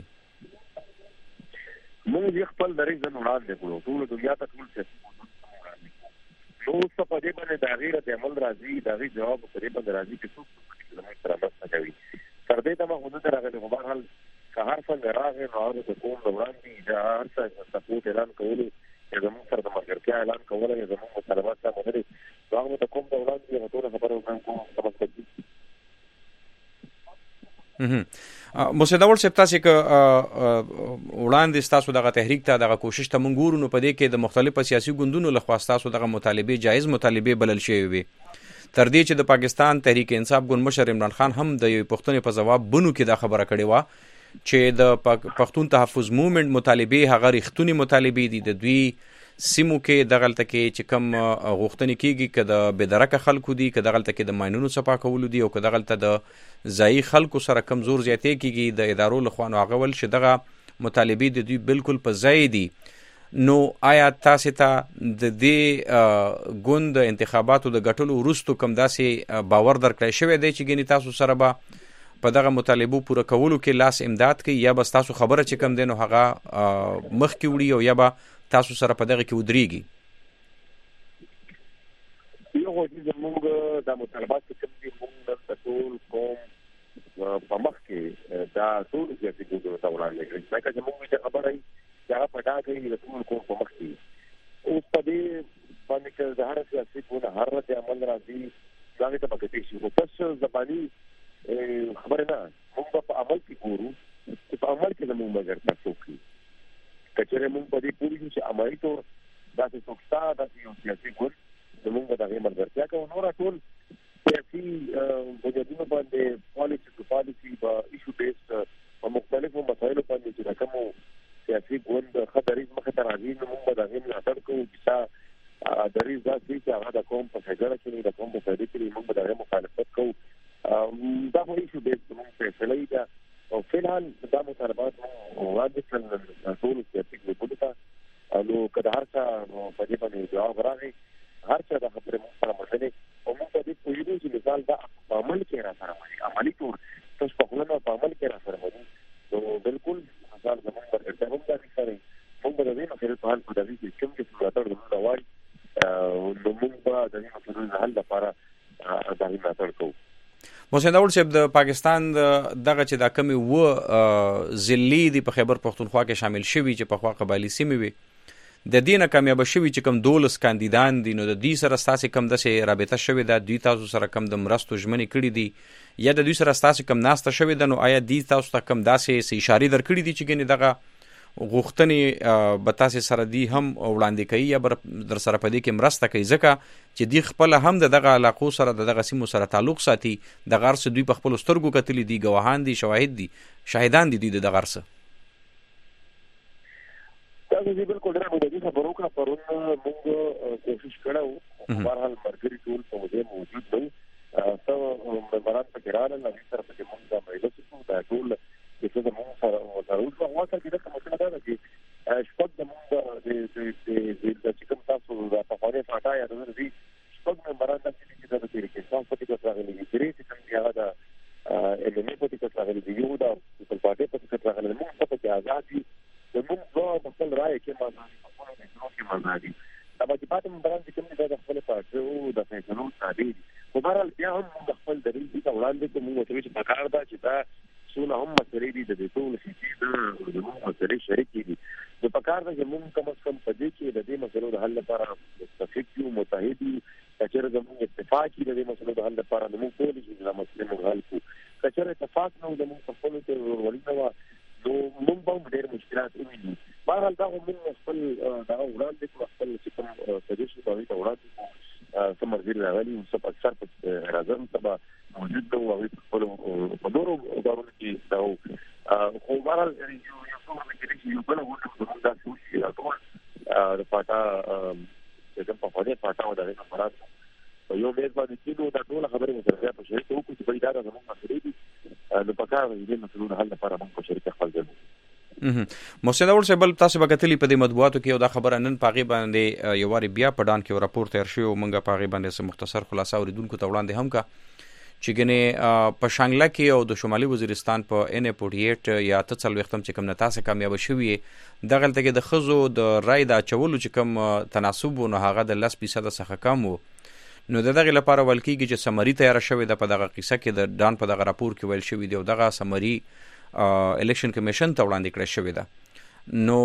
موږ خپل دریځ نن وړاندې کړو، ټول دنیا ته ټول سیاسي ګوندونه وړاندې کړو، نو اوس په دې باندې د هغې رد عمل راځي، د هغې جواب په دې باندې راځي چې څوک زموږ سره مرسته کوي. تر دې دمه خو نه راغلی، خو بهرحال که هر څنګه راغی نو هغه د قوم د وړاندې د هر څه سپورټ اعلان کولو یا زموږ سره د ملګرتیا اعلان کولی یا زموږ مطالبات ته منلې، نو هغه د قوم د وړاندې هغه ټوله خبره وکړم کوم مقصد دي. محسن داوړ صاحب تاسې که وړاندې ستاسو دغه تحریک ته دغه کوشش ته موږ ګورو نو په دې کې د مختلفو سیاسي ګوندونو لخوا ستاسو دغه مطالبې جایز مطالبې بلل شوې وي، تر دې چې د پاکستان تحریک انصاف ګوند مشر عمران خان هم د یوې پوښتنې په ځواب بنو کې دا خبره کړې وه چې د پښتون تحفظ موومنټ مطالبې هغه ریښتونې مطالبې دي، د دوی سیمو کې دغلته کې چې کوم غوښتنې کېږي که د بېدرکه خلکو دي، که دغلته کې د ماینونو صفا کولو دي او که دغلته د ځایي خلکو سره کم زور زیاتې کېږي د ادارو لخوا، نو هغه ول چې دغه مطالبې د دوی بالکل په ځای دي. نو آیا تاسې ته د دې ګوند د انتخاباتو د ګټلو وروستو کوم داسې باور درکړی شوی دی چې ګینې تاسو سره به په دغه مطالبو پوره کولو کې لاس امداد کوي، یا به تاسو خبره چې کم دی نو هغه مخ کې وړي او یا به تاسو سره په دغه کې ودرېږي؟ یو چې زموږ د مطالبات چې کوم دي موږ د ټول قوم په مخ کې دا ټول چې موږ ته وړاندې کړی ځکه چې موږ ته خبره ای چې هغه پټا کوي د ټول قوم په مخ کې اوس په دې باندې چې د هر سیاسي ګوند هر رد عمل راځي دا ته پکې شي. نو تاسو زبانی خبره نه موږ په عمل کې ګورو چې په عمل کې زموږ مګر تاسو کې کچره موږ په دې پوری چې عملي تور دا څه څوکتا دا یو سیاسي ګوند زموږ د هغې ملګرتیا کوو. نور ټول سیاسي بنیادونو باندې پالیسي ټو پالیسي به ایشو بیسډ په مختلفو مسایلو باندې چې د کومو سیاسي ګوند ښه دریځ مخې ته راځي نو موږ به د هغې ملاتړ کوو چې دا دریځ داسې وي چې هغه د قوم په ښېګڼه کې وي، د قوم په فایدې کې وي، موږ به د هغې مخالفت کوو. دا خو ایشو بیسډ زموږ فیصله یې ده او فلحال دا مطالبات موږ وړاندې کړل ټولو سیاسي ګروپونو ته. نو که د هر چا په دې باندې جواب راغی هر چا د خبرې موږ سره منلې او موږ په دې پوهېږو چې مثال دا په عمل کې را سره مني، عملي طور تاسو په خوله په عمل کې را سره مني. نو بالکل مثال زموږ ملګرتیا هم دا کوي موږ به د دې مسایلو په حل په دغې کې کوم چې ملاتړ زموږ غواړي نو موږ به د دې مسایلو د حل لپاره د هغې ملاتړ کوو. محسن داوود صاحب، د پاکستان دغه چې دا کمې اووه ضلعې دي په خیبر پښتونخوا کې شامل شوي چې پخوا قبایلي سیمې وي، د دې نه کامیابه شوي چې کوم دولس کاندیدان دي نو د دوی سره ستاسې کوم داسې رابطه شوې ده، دوی تاسو سره کوم د مرستو ژمنې کړي دي یا د دوی سره ستاسې کوم ناسته شوې ده؟ نو آیا دوی تاسو ته کوم داسې څه اشارې درکړي دي چې ګنې دغه غوښتنې به تاسې سره دوی هم وړاندې کوي یا در سره په دې کې مرسته کوي؟ ځکه چې دوی خپله هم د دغه علاقو سره د دغه سیمو سره تعلق ساتي، دغه هر څه دوی په خپلو سترګو کتلي دي، ګواهان دي، شواهد دي، شاهدان دي دوی د دغه هر څه. دا دې بالکل ډېره مو د دې خبرو کړه پرون موږ کوشش کړی بهرحال ملګري ټول په موضوع موجود دی څه ممبران پکې راغلل هغې سره پکې موږ دا مجلس وکړو دا ټول چې څه زموږ سره سره وشوه. هغه اصل کې دغه مسله دا ده چې شپږ زموږ د چې کوم تاسو د پخواني فاټا یا د دې شپږ ممبران داسې دي چې دا د تحریکستان په ټیکټ راغلي دي، درې چې کوم دي هغه د ایم ایم ای په ټیکټ راغلي دي، یو د پیپل پارټۍ په ټیکټ راغلی دی. موږ څه پکې آزاد دي زموږ دوه په خپل رایې کې مازادي په خپلو فیصلو کې مازادي. دا باقي پاتې ممبران چې کوم دي دا د خپلو پارټیو د فیصلو تابع دي. خو بهرحال بیا هم موږ د خپل دلیل دې ته وړاندې کړو. موږ ورته وایو چې پکار ده چې دا څونه هم مسلې دي د دې ټولو سیاسي د زموږ مسلې شریکې دي. نو پکار ده چې موږ کم از کم په دې کې د دې مسلو د حل لپاره متفق یو، متحد یو. که چېرې زموږ اتفاق وي د دې مسلو د حل لپاره نو موږ کولی شو چې دا مسلې موږ حل کړو. که چېرې اتفاق نه و زموږ په خپلو کې ورورولي نه وه نو موږ به هم ډېر مشکلات ووینو. بهرحال دا خو موږ خپل دغه وړاندې کړو، خپل چې کوم سجیشن به هغوی ته وړاندې کړو. څه مرګري راغلي څه اکثر په اعظم ته به موجود نه وو، هغوی په خپلو په نورو ادارونو کې دا و. خو بهرحال یو څه ورته کېدای شي یو بله غونډه به زموږ داسې وشي دا ټول د پاټا چې کوم پخواني پاټا و د هغې ممبران په یو میز باندې کېنو دا ټوله خبرې مو سره بیا په شریکه وکړو چې بلې دا د زموږ مسلې دي نو پکار ده چې دې مسلو د حل لپاره موږ په شریکه خپل ځای محسن داوود صاحب، تاسو به کتلي په دې مطبوعاتو کې یو دا خبره نن په هغې باندې یو وارې بیا په ډان کې یو راپور تیار شوی او موږ په هغې باندې څه مختصر خلاصه اورېدونکو ته وړاندې هم کړه چې ګنې په شانګله کې او د شمالي وزیرستان په ان ای فورټي ایټ یا اته څلوېښتم چې کوم نه تاسې کامیابه شوي یې دغلته کې د ښځو د رای د اچولو چې کوم تناسب و نو هغه د لس فیصده څخه کم و. نو د دغې لپاره ویل کېږي چې سمري تیاره شوې ده. په دغه قصه کې د ډان په دغه راپور کې ویل شوي دي او دغه سمري الیکشن کمیشن ته وړاندې کړی شوې ده. نو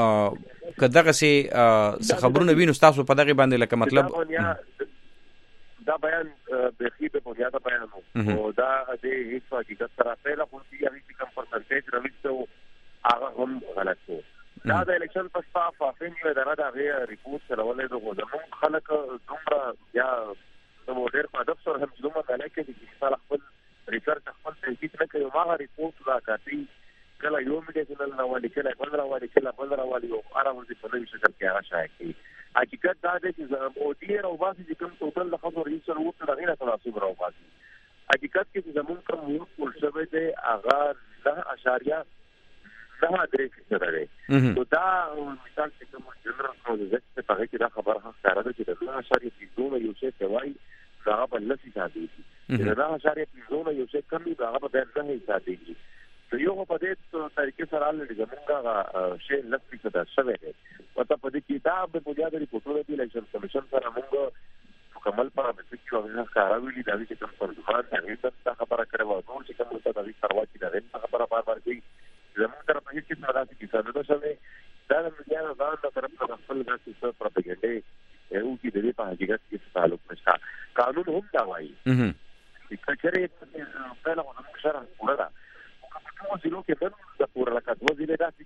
که دغسې څه خبرونه وي نو ستاسو په دغې باندې لکه مطلب دا بیان بیخي د بنیاده بیان و او دا د هیڅ حقیقت سره پهله خو چې هغې چې کوم پرسنټیج راویسته و هغه هم غلط و. دا د الیکشن په شپه فافین یو اداره د هغې ریپورټ چلولی دی خو زموږ خلک دومره یا زموږ ډېر په ادب سره هم چې دومره مطالعه کوي چې مثال خپل ریسرچ خپل تحقیق نه کوي. هماغه ریپورټ دا کافي کله یو میډیا چینل راوالي، کله بل راوالي، کله بل راوالي او هره ورځ په نوي شکل کې هغه شایع کوي. حقیقت دا دی چې او ډېر راوباسي چې کوم ټوټل د ښځو رجسټر وکړي د هغې نه تناسب راوباسي. حقیقت کې چې زموږ کوم ووټ پول شوی دی هغه نهه اشاریه نهه درې فیصده دی. نو دا مثال چې کوم جنرال پروجیکټ دی په هغې کې دا خبره ښه ښکاره ده چې د نهه اشاریه فیصدونه یو شی ته وایي نو هغه به لس فیصده دی. دا اشاریه پنځونه یو څه کمی دا هغه به نه حسابېږي نو یو په دې طریقې سره لري زمونږه شی لکه څه دا شوی دی مطلب په دې کې دا په بنیاد لري پټول دی الیکشن کمیشن سره موږ مکمل پرامتر کې وغیرہ کاروي دا چې کوم پرځمان هغه څه خبره کړو نو چې کوم څه د کارواکي دا خبره بار بار کوي زموږ طرف هیڅ څه مراتب کې څه نه شوی دا د میډیا د باندې طرف نه خپل د څه پروپاګاندا یو کې د دې په حقیقت کې تعلق نشته قانون هم دا وایي چې کچره په له موږ سره پورا کوم څه لو کې د پورا لکه د وزیر د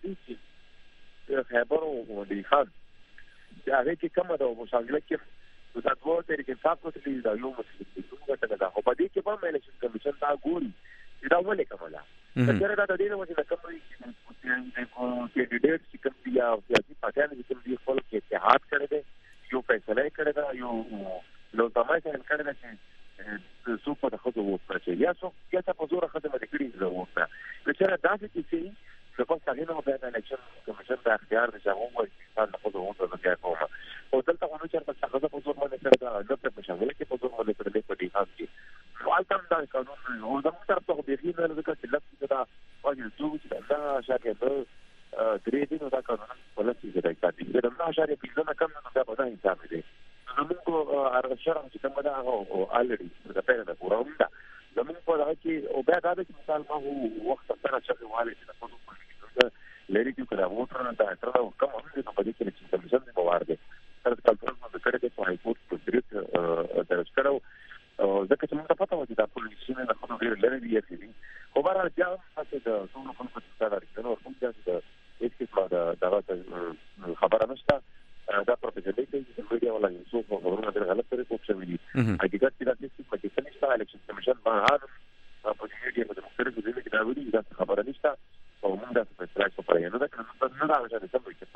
دې خبرو ودی خان دا هغه کومه د مشاغله کې دا دوه طریقې صاحب کوتلی دا یو مسله څنګه څنګه دا په دې کې په الیکشن کمیشن دا ګوري دا ولې کومه کچره دا د دې وجه د کومې کینډیډیټ چې کوم دی او سیاسي پارټیان چې کوم دی خپل کې اتحاد کړی دی یو فیصله کړی دا یو نو تماشا کړی دا چې څو په دغه وو چې یا څو یا تاسو زوره خدمت کړی دی وو کچره دا چې چې څه په ځای نه وبیا د الیکشن کمیشن د اختیار نشو وایي چې تاسو وو ته ځای کومه او دلته غوښتل چې تاسو په زور باندې کړی دا د په شامل کې په زور باندې کړی په دې حال کې سوال تم دا قانون او د موږ طرف ته به خینه لکه چې لکه دا واجب چې دا شاکه د درې دینو دا قانون ولسی چې راځي دا نه شاري په ځنه کم نه دا په ځای حساب دي زموږ ارغ شرم چې کوم دا او الریډي دا پیدا پورا ونده زموږ په هغه کې او بیا دا چې مثال ما هو وخت سره چې والي چې تاسو په لري کې کړه وو تر نه دا تر کوم هم دې په دې کې چې کمیشن دی موارد تر کلتور په کړه کې په هایکورټ په درې درج کړو ځکه چې موږ ته پته و چې دا پولیسونه نه خو ډېر لري دی چې خو بهر بیا هم چې د ټول خلکو څخه راځي نو کوم چې هیڅ څه دا خبره نشته دا پروپاګاندا چې میډیا ولا یو څو خبرونه ډېر غلط طریقې کوي چې ویلي حقیقت کې دا چې په دې کې نشته الیکشن کمیشن باندې په دې کې په مختلفو ځایونو کې دا ویلي دا خبره نشته او موږ دا څه فیصله کوو نه دا نه دا چې څه وایي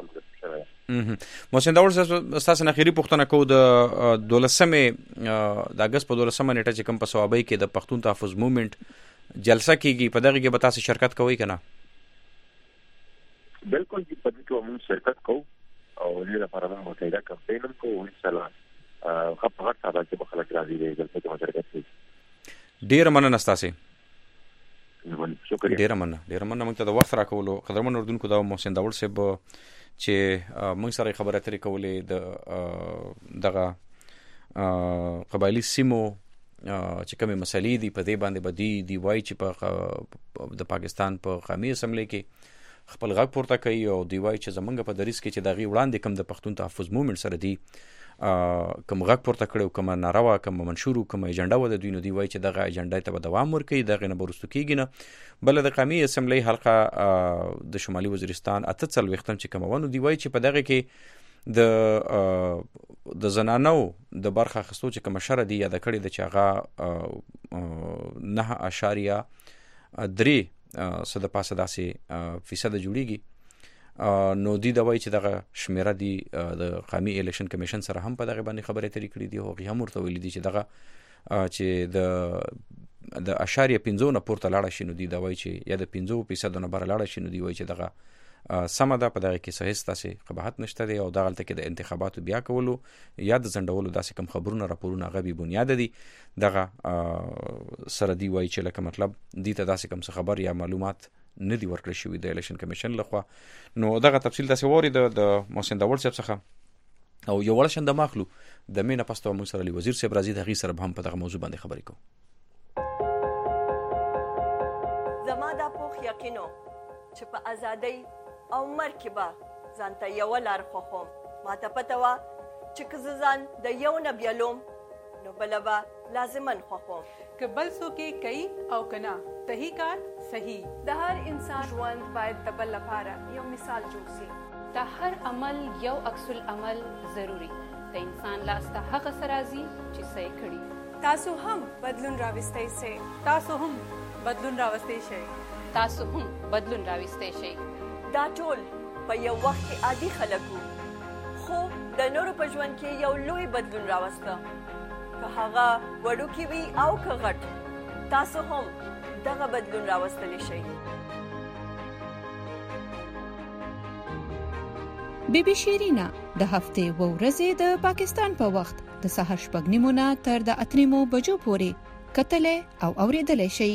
چې محسن داول تاسو نه خيري پښتنه کو د دولسمه د اگست په دولسمه نیټه چې کوم په ثوابي کې د پښتون تحفظ موومېنټ جلسه کیږي په دغه کې به تاسو شرکت کوئ کنه بالکل چې په دې کې موږ شرکت کوو او دې لپاره موږ متحده کمپاین کوو ان شاء الله خپ هغه ساده چې خلک راځي دې جلسه کې شرکت کوي ډیر مننه تاسو شکریہ ډیر مننه ډیر مننه موږ ته د وخت راکولو قدرمن اردوونکو دا محسن داول صاحب چې موږ سره خبرې اترې کولې د دغه قبایلی سیمو چې کومه مسلې دي په دې باندې بدی دی وای چې په د پاکستان په قومي اسمبلی کې خپل غږ پورته کوي او دی وای چې زمونږ په دریس کې چې دغه وړاندې کوم د پښتون تحفظ موومېنټ سره دی کوم غږ پورته کړو کوم ناروا کوم منشور کوم ایجنډا و د دوی نو دی وای چې دغه ایجنډا ته دوام ورکړي دغه نه برستو کیږي نه بل د قومي اسمبلی حلقه د شمالي وزیرستان اته څل وختم چې کوم ونو دی وای چې په دغه کې د د زنانو د برخه خستو چې کوم شر دی یا د کړي د چاغه نه اشاریه درې صد پاسه داسې فیصد جوړیږي نو دی دا وایي چې دغه شمیره دی د قومي الیکشن کمیشن سره هم په دغه باندې خبرې اترې کړې دي او هم ورته ویلي دي چې دغه چې د د اشاریه پنځه نه پورته لاړه شي نو دی دا وایي چې یا د پنځه فیصد نه بره لاړه شي نو دی وایي چې دغه سم ده په دغه کې صحیح تاسې قباحت نشته دی او دغه تل کې د انتخاباتو بیا کولو یا د ځنډولو داسې کوم خبرونه راپورونه غوي بنیاد دي دغه سره دی وایي چې لکه مطلب دي ته داسې کوم څه خبر یا معلومات نه دی ورکړی شوی د الیکشن کمیشن لخوا نو دغه تفصیل تاسو وری د محسن داول صاحب څخه او یو ول شند ماخلو د مینه پاستو موږ سره وزیر صاحب راځي د غي سره هم په دغه موضوع باندې خبرې کوو زما دا پوخ یقینو چې په ازادۍ او مرکبه ځانته یو لار خوخم ما ته پته وا چې که ځان د یو نه بیلوم نو بلبا لازمن خوخم که بل څوک کوي او کنا صحیح کار صحیح د هر انسان ژوند باید د بل لپاره یو مثال جوړ شي د هر عمل یو عکس العمل ضروری د انسان لاسته هغه سرازي چې صحیح کړي تاسو هم بدلون راوستئ سي تاسو هم بدلون راوستئ شئ تاسو هم بدلون راوستئ شئ دا ټول په یو وخت کې عادي خلکو خو د نورو په ژوند کې یو لوی بدلون راوسته که هغه وړوکی وي او که غټ تاسو هم دغه بدلون راوستلی شئ بی بی شیرینا د هفتې و ورځې د پاکستان په وخت د سهار شپږ نیمو نه تر د اتریمو بجو پورې کتلې او اوریدلې شي.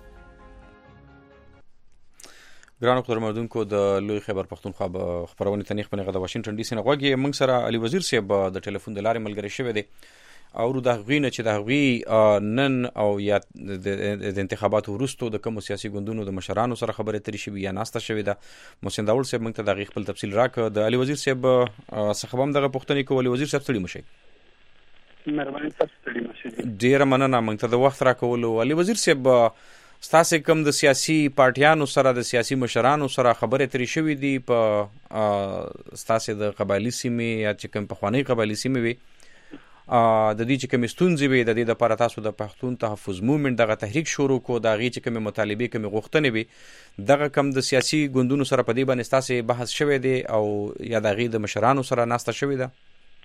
ګرانو خبرمندونکو د لوی خیبر پښتونخوا خبرونه تنیخ په نغه د واشنگټن ډي سي نه غوږی موږ سره علي وزیر صاحب د ټلیفون د لارې ملګری شوی دی او د غوینه چې د غوی نن او یا د انتخاباتو وروسته د کوم سیاسي ګوندونو د مشرانو سره خبرې ترې شوی یا ناسته شوی ده. محسن داول صاحب موږ ته د غی خپل تفصیل راکړه. د علي وزیر صاحب څخه هم دغه پوښتنې کول. وزیر صاحب ستړي مشي. مهرباني تاسو ستړي مشي. ډیر مننه موږ ته د وخت راکولو. علي وزیر صاحب ستاسو کوم د سیاسي پارټیانو سره د سیاسي مشرانو سره خبرې ترې شوې دي په ستاسو د قبایلی سیمې یا چې کوم پخوانی قبایلی سیمې وي د دې چې کوم ستونزې وي د دې لپاره تاسو د پښتون تحفظ موومېنټ دغه تحریک شروع کو د غي چې کوم مطالبه کوم غوښتنې وي دغه کوم د سیاسي ګوندونو سره په دې باندې ستاسو بحث شوې دي او یا د غي د مشرانو سره ناسته شوې ده؟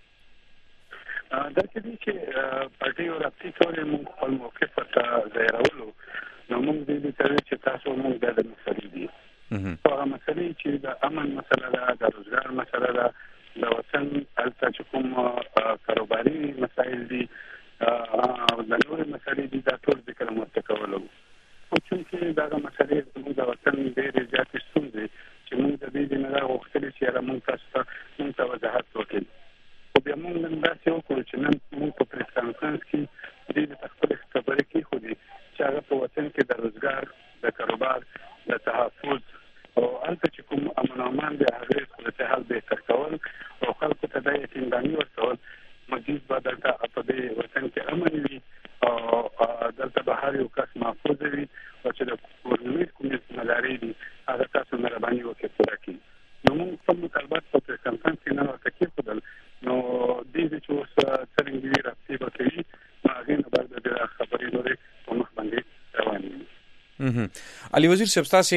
درته دي چې پارټي او رابطي ټول موږ خپل موقف ته ځایرولو نو موږ دې ته چې تاسو موږ د مسلې دي هغه مسلې چې د امن مسله ده د روزګار مسله ده د وطن الته چې کوم کاروباري مسایل دي او د نورو مسلې دي دا ټول ذکر مرته کولو او چې دا مسلې موږ د وطن ډېرې زیاتې ستونزې چې موږ د دې نه غوښتل چې موږ تاسو ته موږ ته وضاحت وکړو او بیا موږ نن داسې وکړو چې نن موږ په پریس کانفرنس کې دې د خپل خبرې کې خو دې چې هغه په وطن کې د روزګار د کاروبار د تحفظ او البته چې کوم امن امان د هغې صورت حال بهتر کول او خلکو ته د یقینداني ورکول مزید به دلته په دې وطن کې امن وي او دلته به هر یو کس محفوظ وي او چې د کورنۍ کومې ذمهدارۍ دي هغه تاسو مهرباني وکړئ پوره کړئ. نو موږ خپل مطالبات په پریس کانفرنس کې نه ورته کېښودل نو دې چې اوس څرنګه وي رابطې به کوي نو هغې نه بعد د خبرې نورې په مخ باندې روانې وي. علي وزیر صاحب تاسو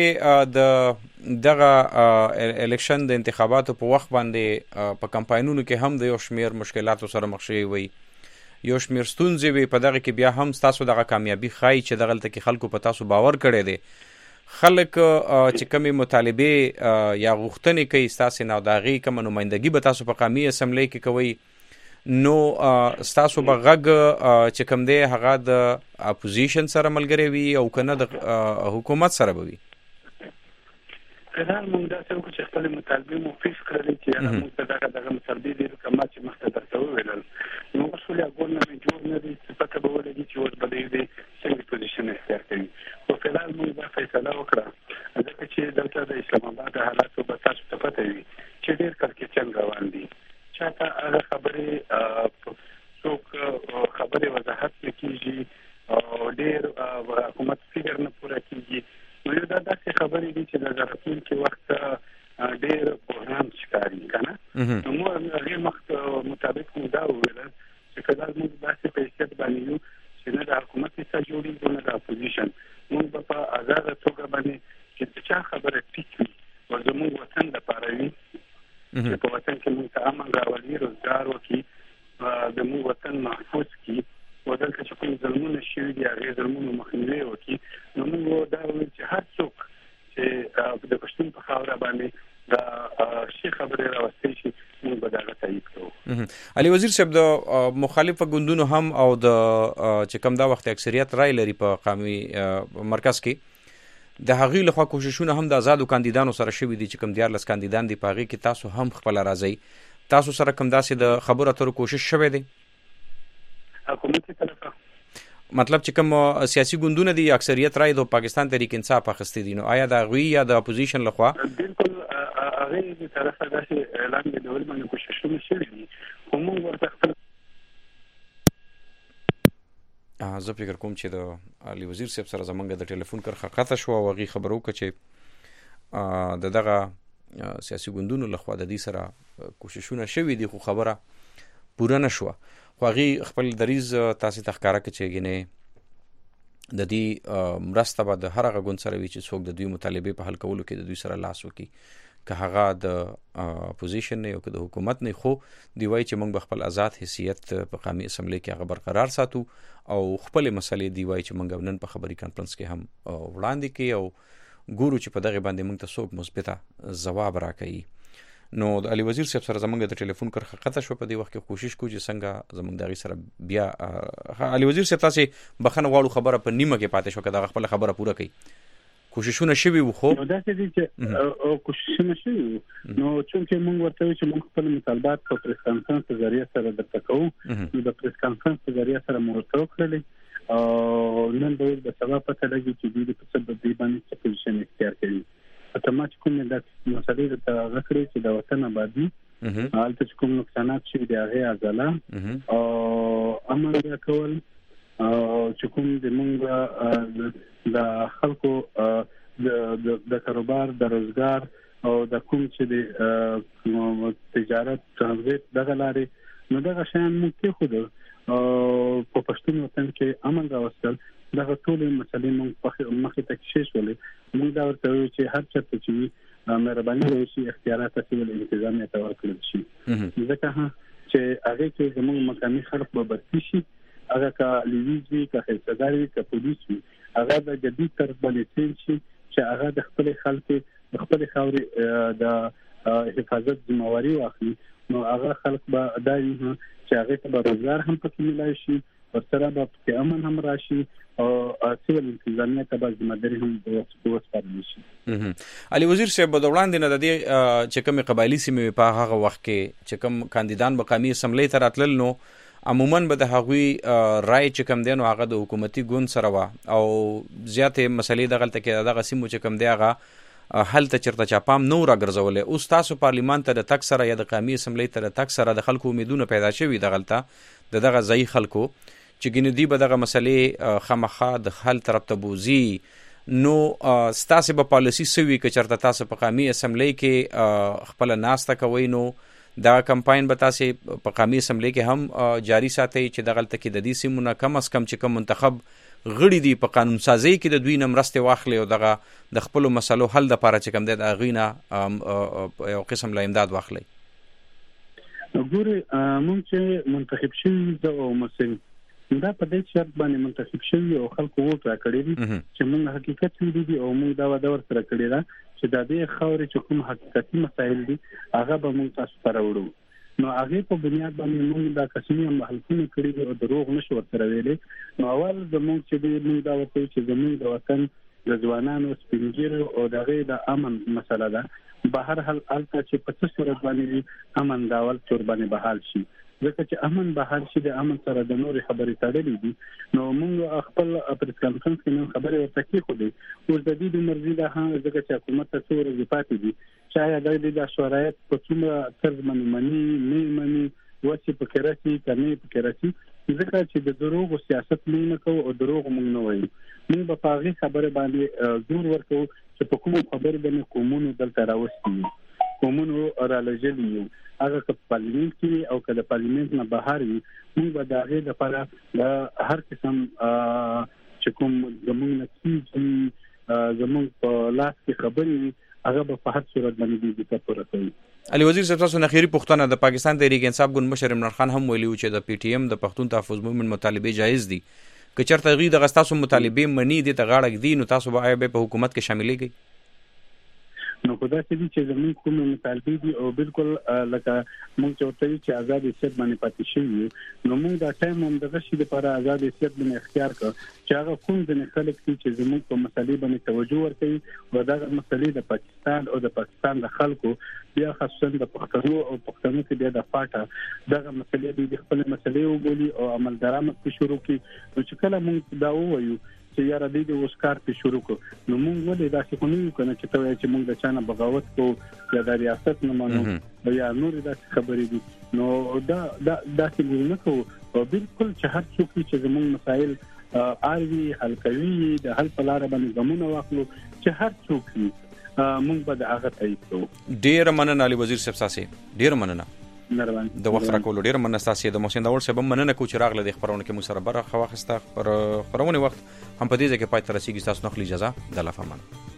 د دغه الیکشن د انتخاباتو په وخت باندې په کمپاینونو کې هم د یو شمیر مشکلاتو سره مخ شوي وي یو شمیر ستونزې وي په دغه کې بیا هم تاسو دغه کامیابی خای چې دغه تل کې خلکو په تاسو باور کړی دی خلک چې کومې مطالبه یا غوښتنې کوي تاسو نه داغي کوم نمائندګي به تاسو په قومي اسمبلی کې کوي نو تاسو به غږ چې کوم دی هغه د اپوزیشن سره ملګری وي او کنه د حکومت سره به وي. فعلا موږ دا څنګه چې خپل مطالبه مو فیس کړل چې موږ ته دغه دغه مطالبه دي کومه چې مخته درته ویل نو اصول یې ګورنه مې جوړ نه دي چې پته به ولګي چې ور بده دي څنګه پوزیشن اختیار کوي او فعلا موږ دا فیصله وکړه ځکه چې دلته د اسلام آباد حالاتو به تاسو ته پته وي چې ډېر کړکېچن روان دي چاته هغه خبرې څوک خبرې وضاحت کیږي او ډېر حکومت فکر نه پوره کیږي نو دا داسې خبرې دي چې د راتلونکي کې وخت ډېر بحران ښکاري کنه نو موږ هغې مخ مطابق موږ دا وویل چې کله موږ داسې په حیثیت باندې یو چې نه د حکومت حصه جوړېږي نه د اپوزیشن موږ به په ازاده توګه باندې چې د چا خبره ټیک وي او زموږ وطن دپاره وي چې په وطن کې موږ ته امن راولي روزګار وکړي د موږ وطن محفوظ کړي او دلته چې کوم ظلمونه شوي دي هغې ظلمونو مخنیوی وکړي نو موږ دا وویل چې هر څوک چې د پښتون په خاوره باندې دا شي خبرې راوستي شي موږ به دغه تایید کوو. علي وزیر صاحب د مخالفه ګوندونو هم او د چې کوم دا وخت اکثریت رای لري په قومي مرکز کې د هغوی لخوا کوششونه هم د آزادو کاندیدانو سره شوي دي چې کوم دیارلس کاندیدان دي په هغې کې تاسو هم خپله راځئ تاسو سره کوم داسې د خبرو اترو کوشش شوی دی؟ حکومتي طرفه مطلب چې کوم سیاسي ګوندونه دي اکثریت رای د پاکستان تحریک انصاف اخیستی دي نو آیا د هغوی یا د اپوزیشن لخوا بالکل هغې د طرفه داسې اعلان د ډول باندې کوششونه شوي دي خو موږ ورته خپل زه فکر کوم چې د علي وزیر صاحب سره زمونږ د ټلیفون کرښه قطع شوه او هغې خبره وکړه چې د دغه سیاسي ګوندونو لخوا د دې سره کوششونه شوي دي خو خبره پوره نه شوه خو هغې خپل دریځ تاسې ته ښکاره کړه چې ګینې د دې مرسته به د هر هغه ګوند سره وي چې څوک د دوی مطالبې په حل کولو کې د دوی سره لاس وکړي که هغه د اپوزیشن نه او که د حکومت نه خو دوی وایي چې موږ به خپل آزاد حیثیت په قومي اسمبلی کې هغه برقرار ساتو او خپلې مسلې دوی وایي چې موږ نن په خبري کانفرنس کې هم وړاندې کړي او ګورو چې په دغه باندې موږ ته څوک مثبته ځواب راکوي. نو د علي وزیر صاحب سره زمونږ د ټلیفون کرخه قطع شو په دې وخت کې کوشش کوو چې څنګه زمونږ دغه سره بیا علي وزیر صاحب تاسو بخنه غواړو خبره په نیمه کې پاتې شو کړه خپل خبره پوره کړئ کوششونه شوي وو خو نو دا څه دي چې کوششونه شوي نو چې موږ ورته چې موږ خپل مطالبات په پریس کانفرنس په ذریعہ سره درته کوو نو د پریس کانفرنس په ذریعہ سره موږ ورته کړل او نن د سبا پته لګي چې د څه د دې باندې څه پوزیشن اختیار کړي اتمات کوم د مسلې د غکړې چې د وطن آبادی حالت کوم نقصانات شي د هغه ازاله او امر کول او چې کوم د موږ د خلکو د د کاروبار د روزګار او د کوم چې د تجارت ترانزیت دغه لارې نو دغه شان موږ کې خو د په پښتون وطن کې امن راوستل دغه ټول مسلې موږ مخې ته کېښولې موږ دا ورته وایو چې هر چاته چې مهرباني وشي اختیارات سیول انتظامیه ته ورکړل شي ځکه چې هغه کې زموږ مقامي خلک به برتي شي هغه کا لیویزي کا حسابداري کا پولیس وي هغه د جدي تر باندې شي چې هغه د خپل خلکو د خپل خاورې د حفاظت ذمہواری واخلي نو هغه خلک به دایي چې هغه ته روزګار هم پکې ملای شي او سره به په امن هم راشي او سیول انتظامیه ته به ذمہداري هم وسپارل شي. علي وزیر صاحب د وړاندې نه د دې چې کوم قبایلی سیمې په هغه وخت کې چې کوم کاندیدان مقامی اسمبلی ته راتلل نو عموما به د هغوی رای چې کم دی نو هغه د حکومتي ګوند سره وه او زیاتې مسلې دغلته کې دغه سیمو چې کم دی هغه هلته چېرته چا پام نه و راګرځولی اوس تاسو پارلیمان ته د تګ سره یا د قومي اسمبلی ته د تګ سره د خلکو امیدونه پیدا شوي دغلته د دغه ځایي خلکو چې ګینې دوی به دغه مسلې خامخا د حل طرف ته بوځي نو ستاسې به پالیسي څه وي که چېرته تاسو په قومي اسمبلی کې خپله ناسته کوئ نو دا کمپاین به تاسې په قومي اسمبلی کې هم جاری ساتئ چې دغلته کې د دې سیمونه کم از کم چې کوم منتخب غړي دي په قانون سازۍ کې د دوی نه مرستې واخلي او دغه د خپلو مسلو حل دپاره چې کوم دی د هغوی نه یو قسم له امداد واخلئ. ګورې موږ چې منتخب شوي زه او مسل دا په دې شرط باندې منتخب شوي او خلکو ووټ راکړی دي چې موږ حقیقت ویلي او موږ دا وعده ورسره کړې ده چې د دې خاورې چې کوم حقیقتي مسایل دي هغه به موږ تاسو ته راوړو نو هغه په بنیاد باندې موږ دا قسمي محلونه کړی دي او دروغ نشو ورسره ویلي نو اول زموږ چې موږ دا وته چې زموږ د وطن د ځوانانو سپینګیرو او دغه د امن مسله ده به هر حال الته چې په څه صورت باندې امن داول تور باندې بحال شي ځکه چې امن بهر شي د امن سره د نوري خبرې تړلې دي نو موږ خپل پریس کانفرنس کې نن خبرې ورته کې خو دي اوس د دې د مرزي ده ها ځکه چې حکومت ته څو ورځې پاتې دي شاید د دې د شورایت په څومره طرز باندې مني نه مني وڅ په کراسي کني په کراسي ځکه چې د دروغ سیاست نه کوو او دروغ موږ نه وایو موږ په هغه خبره باندې زور ورکو چې په کوم خبره باندې کومونو دلته راوستي کومونو را لجلی هغه په پارلیمنت کې او کله پارلیمنت نه بهر وي موږ به د هغه لپاره د هر قسم چې کوم زموږ نتیجې زموږ په لاس کې خبرې هغه به په هر صورت باندې د تاسو راځي. علي وزیر صاحب تاسو نه خيري پښتنه د پاکستان تحریک انصاف ګوند مشر عمران خان هم ویلي چې د پی ټی ایم د پښتون تحفظ مومن مطالبه جایز دي که چېرته غي د غستاسو مطالبه منی دي ته غاړه دي نو تاسو به آیا په حکومت کې شاملېږئ نو په داسې دي چې زموږ کوم مطالبه دي او بالکل لکه موږ چوتای چې آزاد حیثیت باندې پاتې شي نو موږ دا ټایم هم دغه شی لپاره آزاد حیثیت باندې اختیار کړ چې هغه کوم ځنې خلک چې زموږ په مسلې باندې توجه ورکړي او دا مسلې د پاکستان او د پاکستان د خلکو بیا خاصه د پښتنو او پښتنو کې بیا د فاټه دغه مسلې د خپل مسلې وګولي او عمل درآمد په شروع کې نو چې کله موږ دا وایو چې یاره دې د اوسکار په شروع کو نو موږ ولې دا څه کوو کنه چې ته چې موږ د چانه بغاوت کو یا د ریاست نه مانو یا نور دا خبرې دي نو دا دا دا څه نه کوو او بالکل چې هر څوک چې زموږ مسائل آروي حل کوي د حل په لار باندې زمونه واخلو چې هر څوک موږ به د هغه تایید کوو. ډیر مننه علي وزیر صاحب تاسو ډیر مننه مهربان د وخت راکول ډیر مننه تاسو د محسن داور صاحب مننه کو چې راغله د خبرونه کې مو سره برخه واخسته پر خبرونه وخت هم په دې ځکه پاتې رسیدي تاسو نو خپل اجازه د الله فرمان.